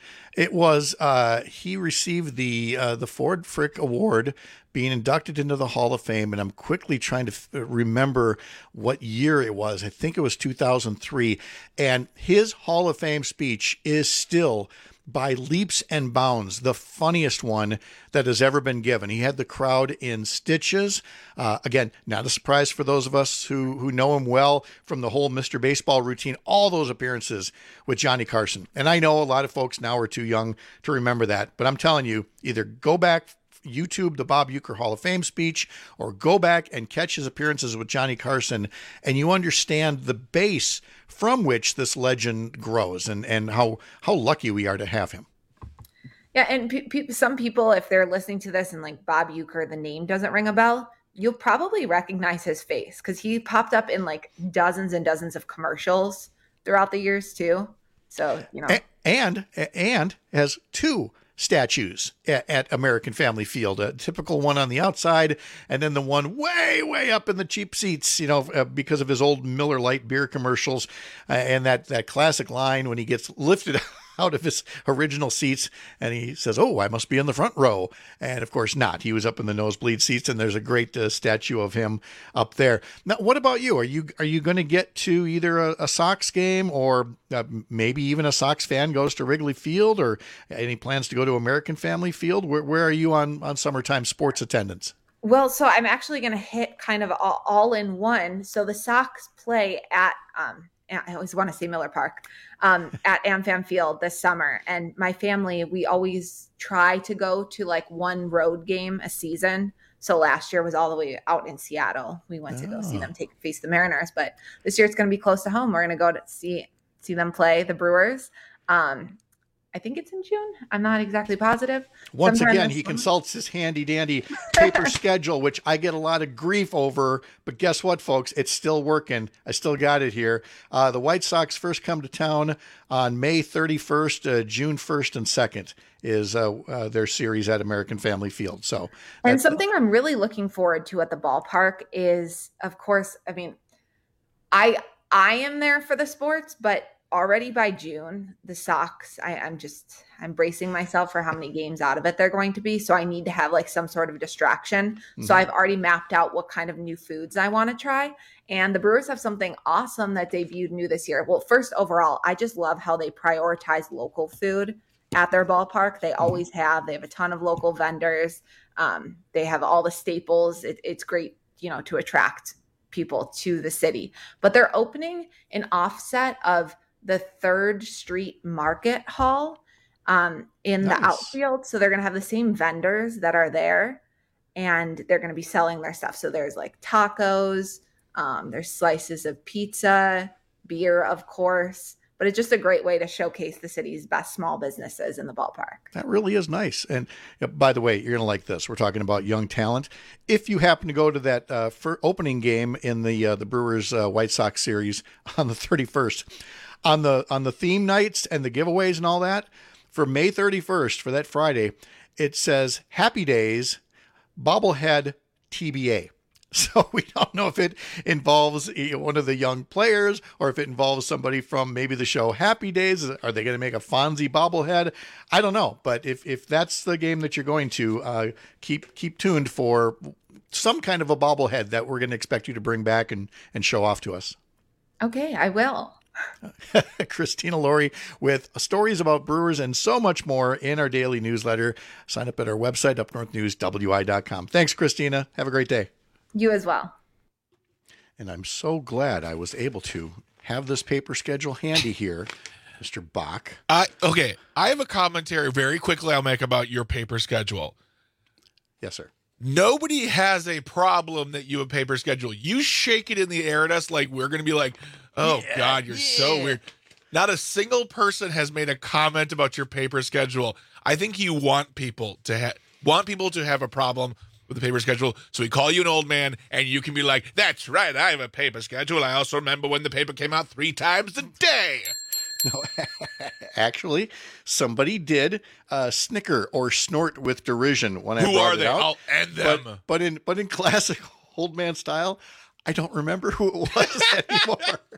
Speaker 19: It was he received the Ford Frick Award, being inducted into the Hall of Fame, and I'm quickly trying to remember what year it was. I think it was 2003, and his Hall of Fame speech is still, by leaps and bounds, the funniest one that has ever been given. He had the crowd in stitches. Again, not a surprise for those of us who know him well from the whole Mr. Baseball routine, all those appearances with Johnny Carson. And I know a lot of folks now are too young to remember that, but I'm telling you, either go back, YouTube the Bob Uecker Hall of Fame speech, or go back and catch his appearances with Johnny Carson, and you understand the base from which this legend grows, and how lucky we are to have him.
Speaker 3: Yeah, and some people, if they're listening to this and like Bob Uecker, the name doesn't ring a bell, you'll probably recognize his face because he popped up in like dozens and dozens of commercials throughout the years too. So, you know,
Speaker 19: and has two statues at American Family Field, a typical one on the outside, and then the one way up in the cheap seats, because of his old Miller Lite beer commercials, and that classic line when he gets lifted out of his original seats and he says, "Oh, I must be in the front row." And of course not. He was up in the nosebleed seats, and there's a great statue of him up there. Now, what about you? Are you going to get to either a Sox game, or maybe even a Sox fan goes to Wrigley Field, or any plans to go to American Family Field? Where are you on summertime sports attendance?
Speaker 3: Well, so I'm actually going to hit kind of all in one. So the Sox play at I always want to say Miller Park, at AmFam Field this summer. And my family, we always try to go to like one road game a season. So last year was all the way out in Seattle. We went to go see them face the Mariners, but this year it's going to be close to home. We're going to go to see them play the Brewers. I think it's in June. I'm not exactly positive.
Speaker 19: Once again, he consults his handy dandy paper schedule, which I get a lot of grief over. But guess what, folks? It's still working. I still got it here. The White Sox first come to town on May 31st, June 1st and 2nd is their series at American Family Field. So,
Speaker 3: and something I'm really looking forward to at the ballpark is, of course, I mean, I am there for the sports, but already by June, the Sox, I'm bracing myself for how many games out of it they're going to be. So I need to have like some sort of distraction. Mm-hmm. So I've already mapped out what kind of new foods I want to try. And the Brewers have something awesome that debuted new this year. Well, first, overall, I just love how they prioritize local food at their ballpark. They always have. They have a ton of local vendors. They have all the staples. It's great, to attract people to the city. But they're opening an offset of the 3rd Street Market Hall in the outfield. So they're going to have the same vendors that are there, and they're going to be selling their stuff. So there's like tacos, there's slices of pizza, beer, of course. But it's just a great way to showcase the city's best small businesses in the ballpark.
Speaker 19: That really is nice. And by the way, you're going to like this. We're talking about young talent. If you happen to go to that opening game in the Brewers White Sox series on the 31st, on the theme nights and the giveaways and all that, for May 31st, for that Friday, it says Happy Days bobblehead TBA. So we don't know if it involves one of the young players or if it involves somebody from maybe the show Happy Days. Are they going to make a Fonzie bobblehead? I don't know. But if that's the game that you're going to, keep tuned for some kind of a bobblehead that we're going to expect you to bring back and show off to us.
Speaker 3: Okay, I will.
Speaker 19: Christina Laurie with stories about Brewers and so much more in our daily newsletter. Sign up at our website, upnorthnewswi.com. Thanks, Christina. Have a great day.
Speaker 3: You as well.
Speaker 19: And I'm so glad I was able to have this paper schedule handy here, Mr. Bach.
Speaker 20: Okay, I have a commentary very quickly I'll make about your paper schedule.
Speaker 19: Yes, sir.
Speaker 20: Nobody has a problem that you have a paper schedule. You shake it in the air at us like we're going to be like, oh, yeah, God, you're so weird. Not a single person has made a comment about your paper schedule. I think you want people to have a problem with the paper schedule, so we call you an old man, and you can be like, that's right, I have a paper schedule. I also remember when the paper came out 3 times a day.
Speaker 19: No, actually, somebody did snicker or snort with derision when I brought it out.
Speaker 20: Who are they? I'll end them.
Speaker 19: But in classic old man style, I don't remember who it was anymore.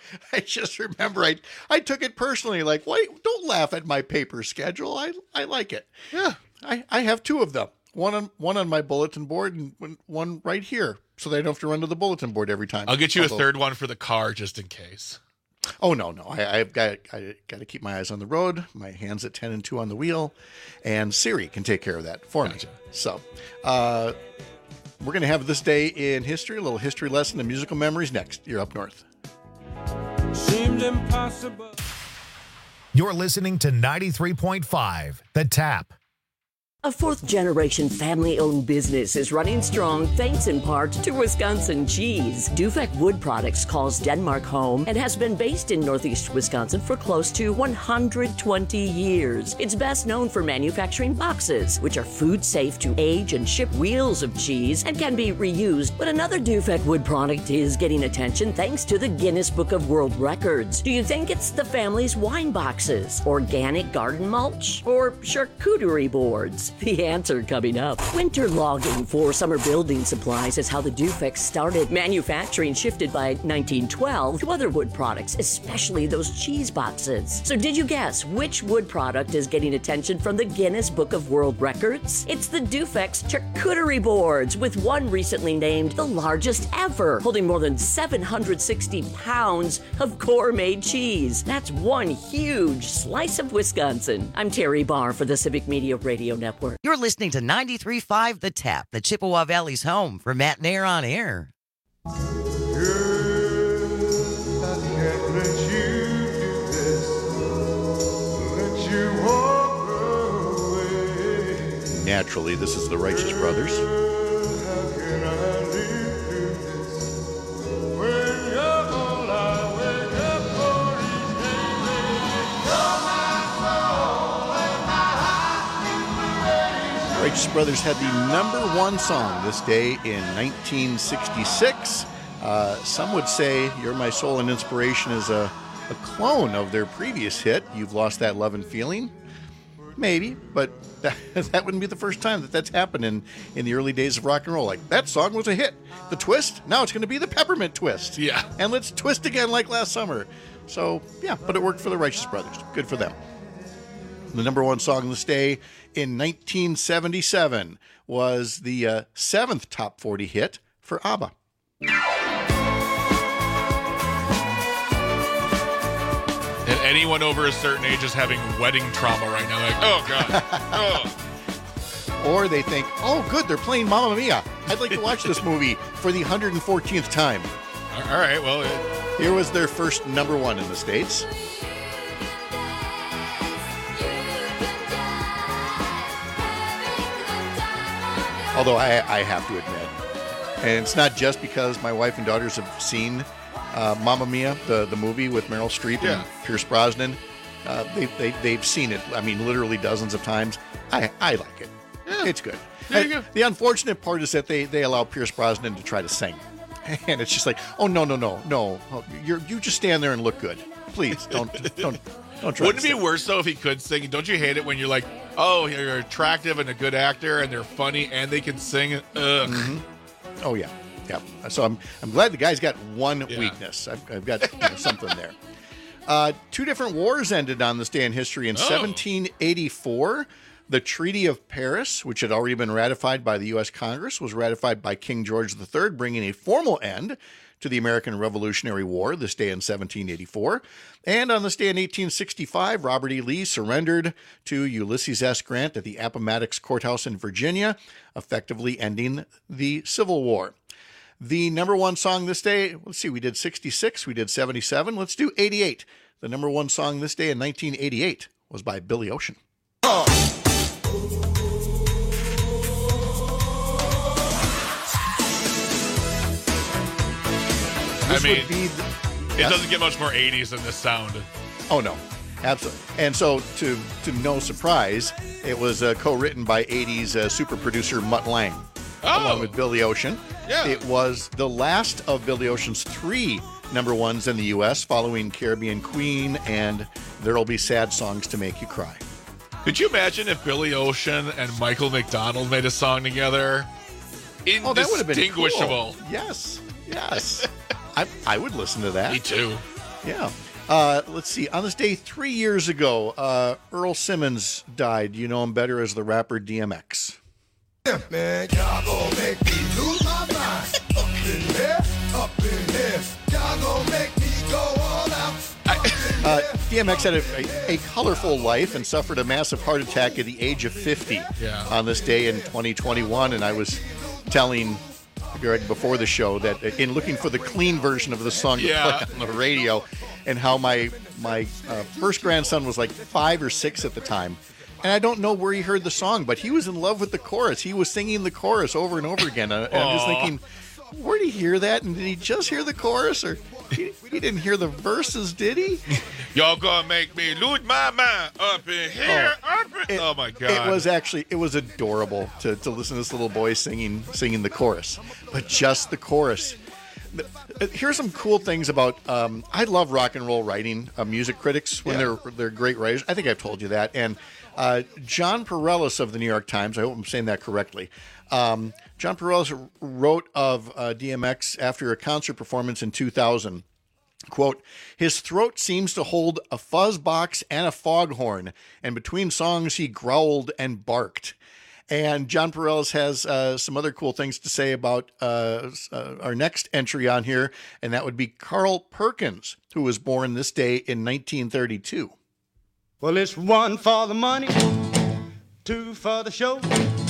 Speaker 19: I just remember I took it personally. Like, wait, don't laugh at my paper schedule. I like it.
Speaker 20: Yeah.
Speaker 19: I have 2 of them. One on my bulletin board and one right here, so they don't have to run to the bulletin board every time.
Speaker 20: I'll get you a third one for the car just in case.
Speaker 19: Oh, no. I've got to keep my eyes on the road, my hands at 10 and 2 on the wheel, and Siri can take care of that for me. So we're going to have this day in history, a little history lesson and musical memories next. You're Up North.
Speaker 4: Seemed impossible.
Speaker 2: You're listening to 93.5 The Tap.
Speaker 12: A fourth-generation family-owned business is running strong thanks in part to Wisconsin cheese. Dufek Wood Products calls Denmark home and has been based in Northeast Wisconsin for close to 120 years. It's best known for manufacturing boxes, which are food safe to age and ship wheels of cheese and can be reused. But another Dufek Wood product is getting attention thanks to the Guinness Book of World Records. Do you think it's the family's wine boxes, organic garden mulch, or charcuterie boards? The answer coming up. Winter logging for summer building supplies is how the Dufeks started. Manufacturing shifted by 1912 to other wood products, especially those cheese boxes. So did you guess which wood product is getting attention from the Guinness Book of World Records? It's the Dufeks charcuterie boards, with one recently named the largest ever, holding more than 760 pounds of gourmet cheese. That's one huge slice of Wisconsin. I'm Terry Barr for the Civic Media Radio Network.
Speaker 13: You're listening to 93.5 The Tap, the Chippewa Valley's home for Matt Nair on Air.
Speaker 19: Naturally, this is the Righteous Brothers. Righteous Brothers had the #1 song this day in 1966. Some would say You're My Soul and Inspiration is a clone of their previous hit, You've Lost That Love and Feeling. Maybe, but that wouldn't be the first time that's happened in the early days of rock and roll. Like, that song was a hit. The twist, now it's going to be the peppermint twist.
Speaker 20: Yeah.
Speaker 19: And let's twist again like last summer. So, yeah, but it worked for the Righteous Brothers. Good for them. The #1 song this day in 1977 was the 7th top 40 hit for ABBA.
Speaker 20: And anyone over a certain age is having wedding trauma right now. Like, oh, God. Oh.
Speaker 19: Or they think, oh, good, they're playing Mamma Mia. I'd like to watch this movie for the 114th time.
Speaker 20: All right, well.
Speaker 19: Here was their first #1 in the States. Although I have to admit, and it's not just because my wife and daughters have seen Mamma Mia, the movie with Meryl Streep and Pierce Brosnan. They've seen it, I mean, literally dozens of times. I like it. Yeah. It's good. The unfortunate part is that they allow Pierce Brosnan to try to sing. And it's just like, oh, no. You just stand there and look good. Please, don't try.
Speaker 20: Wouldn't it be worse, though, if he could sing? Don't you hate it when you're like, oh, you're attractive and a good actor and they're funny and they can sing? Ugh.
Speaker 19: Mm-hmm. Oh, yeah. Yeah. So I'm glad the guy's got one weakness. I've got something there. 2 different wars ended on this day in history. In 1784, the Treaty of Paris, which had already been ratified by the U.S. Congress, was ratified by King George III, bringing a formal end to the American Revolutionary War this day in 1784. And on this day in 1865, Robert E. Lee surrendered to Ulysses S. Grant at the Appomattox Courthouse in Virginia, effectively ending the Civil War. The #1 song this day, let's see, we did 66, we did 77, let's do 88. The #1 song this day in 1988 was by Billy Ocean.
Speaker 20: I mean, it doesn't get much more 80s than this sound.
Speaker 19: Oh, no. Absolutely. And so, to no surprise, it was co-written by 80s super producer Mutt Lange, along with Billy Ocean.
Speaker 20: Yeah.
Speaker 19: It was the last of Billy Ocean's 3 #1s in the U.S., following Caribbean Queen and There'll Be Sad Songs to Make You Cry.
Speaker 20: Could you imagine if Billy Ocean and Michael McDonald made a song together? Indistinguishable.
Speaker 19: Oh, that would have been cool. Yes. I would listen to that.
Speaker 20: Me too.
Speaker 19: Yeah. Let's see. On this day 3 years ago, Earl Simmons died. You know him better as the rapper DMX.
Speaker 4: Yeah, man, y'all gonna make me lose my mind. Up in here, up in here. Y'all gonna make me go all out.
Speaker 19: DMX had a colorful life and suffered a massive heart attack at the age of 50 on this day in 2021. And I was telling Greg before the show that in looking for the clean version of the song to play on the radio, and how my first grandson was like 5 or 6 at the time. And I don't know where he heard the song, but he was in love with the chorus. He was singing the chorus over and over again. And I'm just thinking, where did he hear that? And did he just hear the chorus? Or he didn't hear the verses, did he?
Speaker 20: Y'all gonna make me lose my mind up in here. Oh my God.
Speaker 19: It was adorable to listen to this little boy singing the chorus. But just the chorus. Here's some cool things about. I love rock and roll writing. Music critics when they're great writers. I think I've told you that. And John Perellis of the New York Times. I hope I'm saying that correctly. John Perellis wrote of DMX after a concert performance in 2000. Quote, his throat seems to hold a fuzz box and a foghorn, and between songs he growled and barked. And John Perellis has some other cool things to say about our next entry on here, and that would be Carl Perkins, who was born this day in 1932.
Speaker 14: Well, it's 1 for the money, 2 for the show,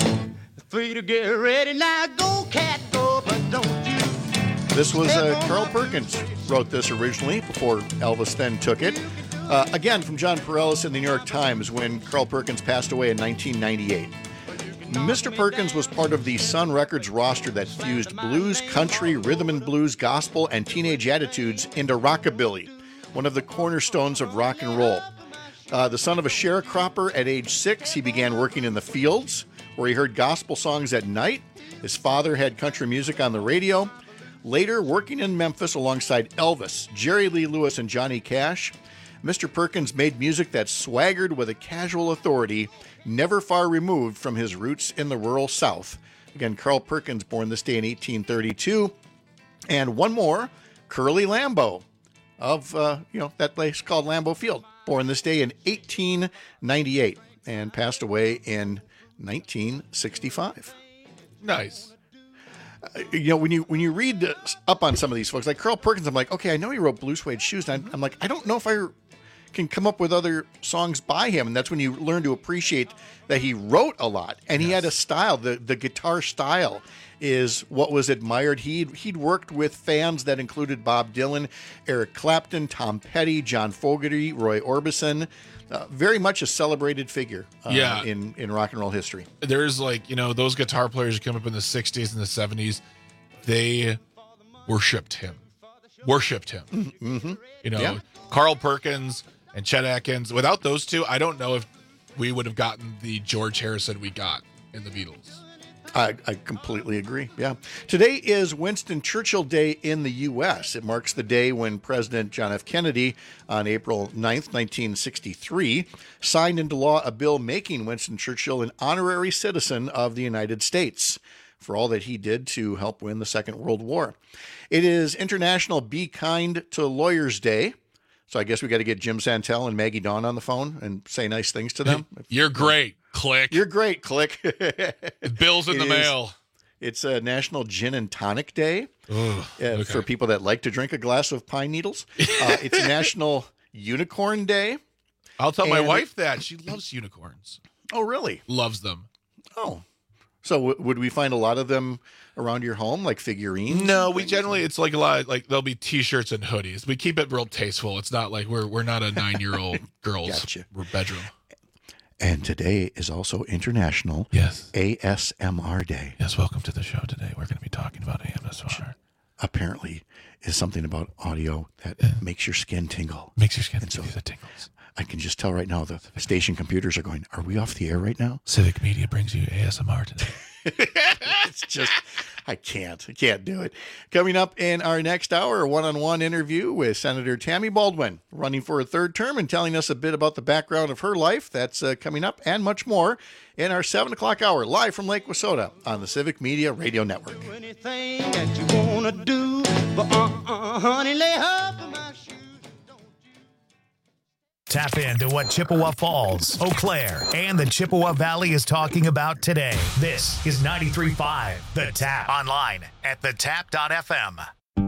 Speaker 14: 3 to get ready. Now go, cat, go, but don't you.
Speaker 19: This was Carl Perkins wrote this originally before Elvis then took it. Again, from John Perellis in the New York Times when Carl Perkins passed away in 1998. Mr. Perkins was part of the Sun Records roster that fused blues, country, rhythm and blues, gospel, and teenage attitudes into rockabilly, one of the cornerstones of rock and roll. The son of a sharecropper at age 6, he began working in the fields, where he heard gospel songs at night. His father had country music on the radio. Later, working in Memphis alongside Elvis, Jerry Lee Lewis, and Johnny Cash, Mr. Perkins made music that swaggered with a casual authority, never far removed from his roots in the rural South. Again, Carl Perkins, born this day in 1832. And one more, Curly Lambeau of, that place called Lambeau Field, born this day in 1898 and passed away in 1965.
Speaker 20: Nice.
Speaker 19: When you read up on some of these folks, like Carl Perkins, I'm like, okay, I know he wrote Blue Suede Shoes, and I'm like, I don't know if I can come up with other songs by him. And that's when you learn to appreciate that he wrote a lot, and he had a style. The guitar style is what was admired. He'd worked with fans that included Bob Dylan, Eric Clapton, Tom Petty, John Fogerty, Roy Orbison. Very much a celebrated figure in rock and roll history.
Speaker 20: There's those guitar players who come up in the 60s and the 70s, they worshipped him. Mm-hmm. Carl Perkins and Chet Atkins. Without those two, I don't know if we would have gotten the George Harrison we got in the Beatles.
Speaker 19: I completely agree. Yeah. Today is Winston Churchill Day in the U.S. It marks the day when President John F. Kennedy, on April 9th, 1963, signed into law a bill making Winston Churchill an honorary citizen of the United States for all that he did to help win the Second World War. It is International Be Kind to Lawyers Day. So I guess we got to get Jim Santel and Maggie Dawn on the phone and say nice things to them.
Speaker 20: You're great. Click.
Speaker 19: You're great. Click.
Speaker 20: Bill's in the mail.
Speaker 19: It's a National Gin and Tonic Day for people that like to drink a glass of pine needles. It's National Unicorn Day.
Speaker 20: I'll tell my wife that. She loves unicorns.
Speaker 19: Oh, really?
Speaker 20: Loves them.
Speaker 19: Oh. So would we find a lot of them around your home, like figurines?
Speaker 20: No, we generally, it's like a lot, like there'll be T-shirts and hoodies. We keep it real tasteful. It's not like we're not a 9-year-old girl's bedroom.
Speaker 19: And today is also International ASMR Day.
Speaker 20: Yes, welcome to the show today. We're going to be talking about ASMR.
Speaker 19: Apparently is something about audio that makes your skin tingle.
Speaker 20: Makes your skin tingle. The tingles.
Speaker 19: I can just tell right now the station computers are going, are we off the air right now?
Speaker 20: Civic Media brings you ASMR today.
Speaker 19: It's just, I can't do it. Coming up in our next hour, a one-on-one interview with Senator Tammy Baldwin, running for a third term and telling us a bit about the background of her life. That's coming up and much more in our 7 o'clock hour, live from Lake Wissota on the Civic Media Radio Network.
Speaker 14: Anything that you want to do, but honey, lay up in my shoes.
Speaker 2: Tap into what Chippewa Falls, Eau Claire, and the Chippewa Valley is talking about today. This is 93.5 The Tap. Online at thetap.fm.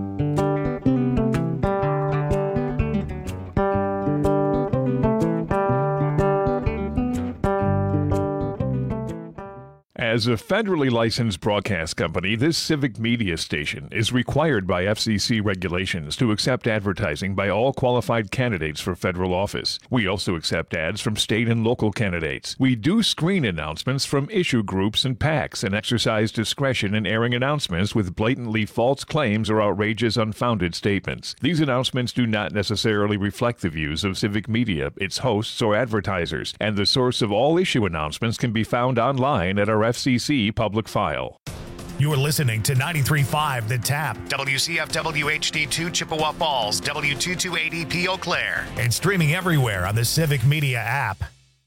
Speaker 15: As a federally licensed broadcast company, this civic media station is required by FCC regulations to accept advertising by all qualified candidates for federal office. We also accept ads from state and local candidates. We do screen announcements from issue groups and PACs and exercise discretion in airing announcements with blatantly false claims or outrageous, unfounded statements. These announcements do not necessarily reflect the views of civic media, its hosts, or advertisers, and the source of all issue announcements can be found online at our FCC public file.
Speaker 2: You're listening to 93.5 The Tap, WCFW HD2 Chippewa Falls, W228EP Eau Claire, and streaming everywhere on the Civic Media app.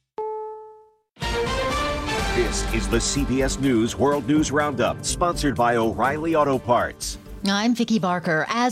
Speaker 16: This is the CBS News World News Roundup, sponsored by O'Reilly Auto Parts.
Speaker 18: I'm Vicki Barker. As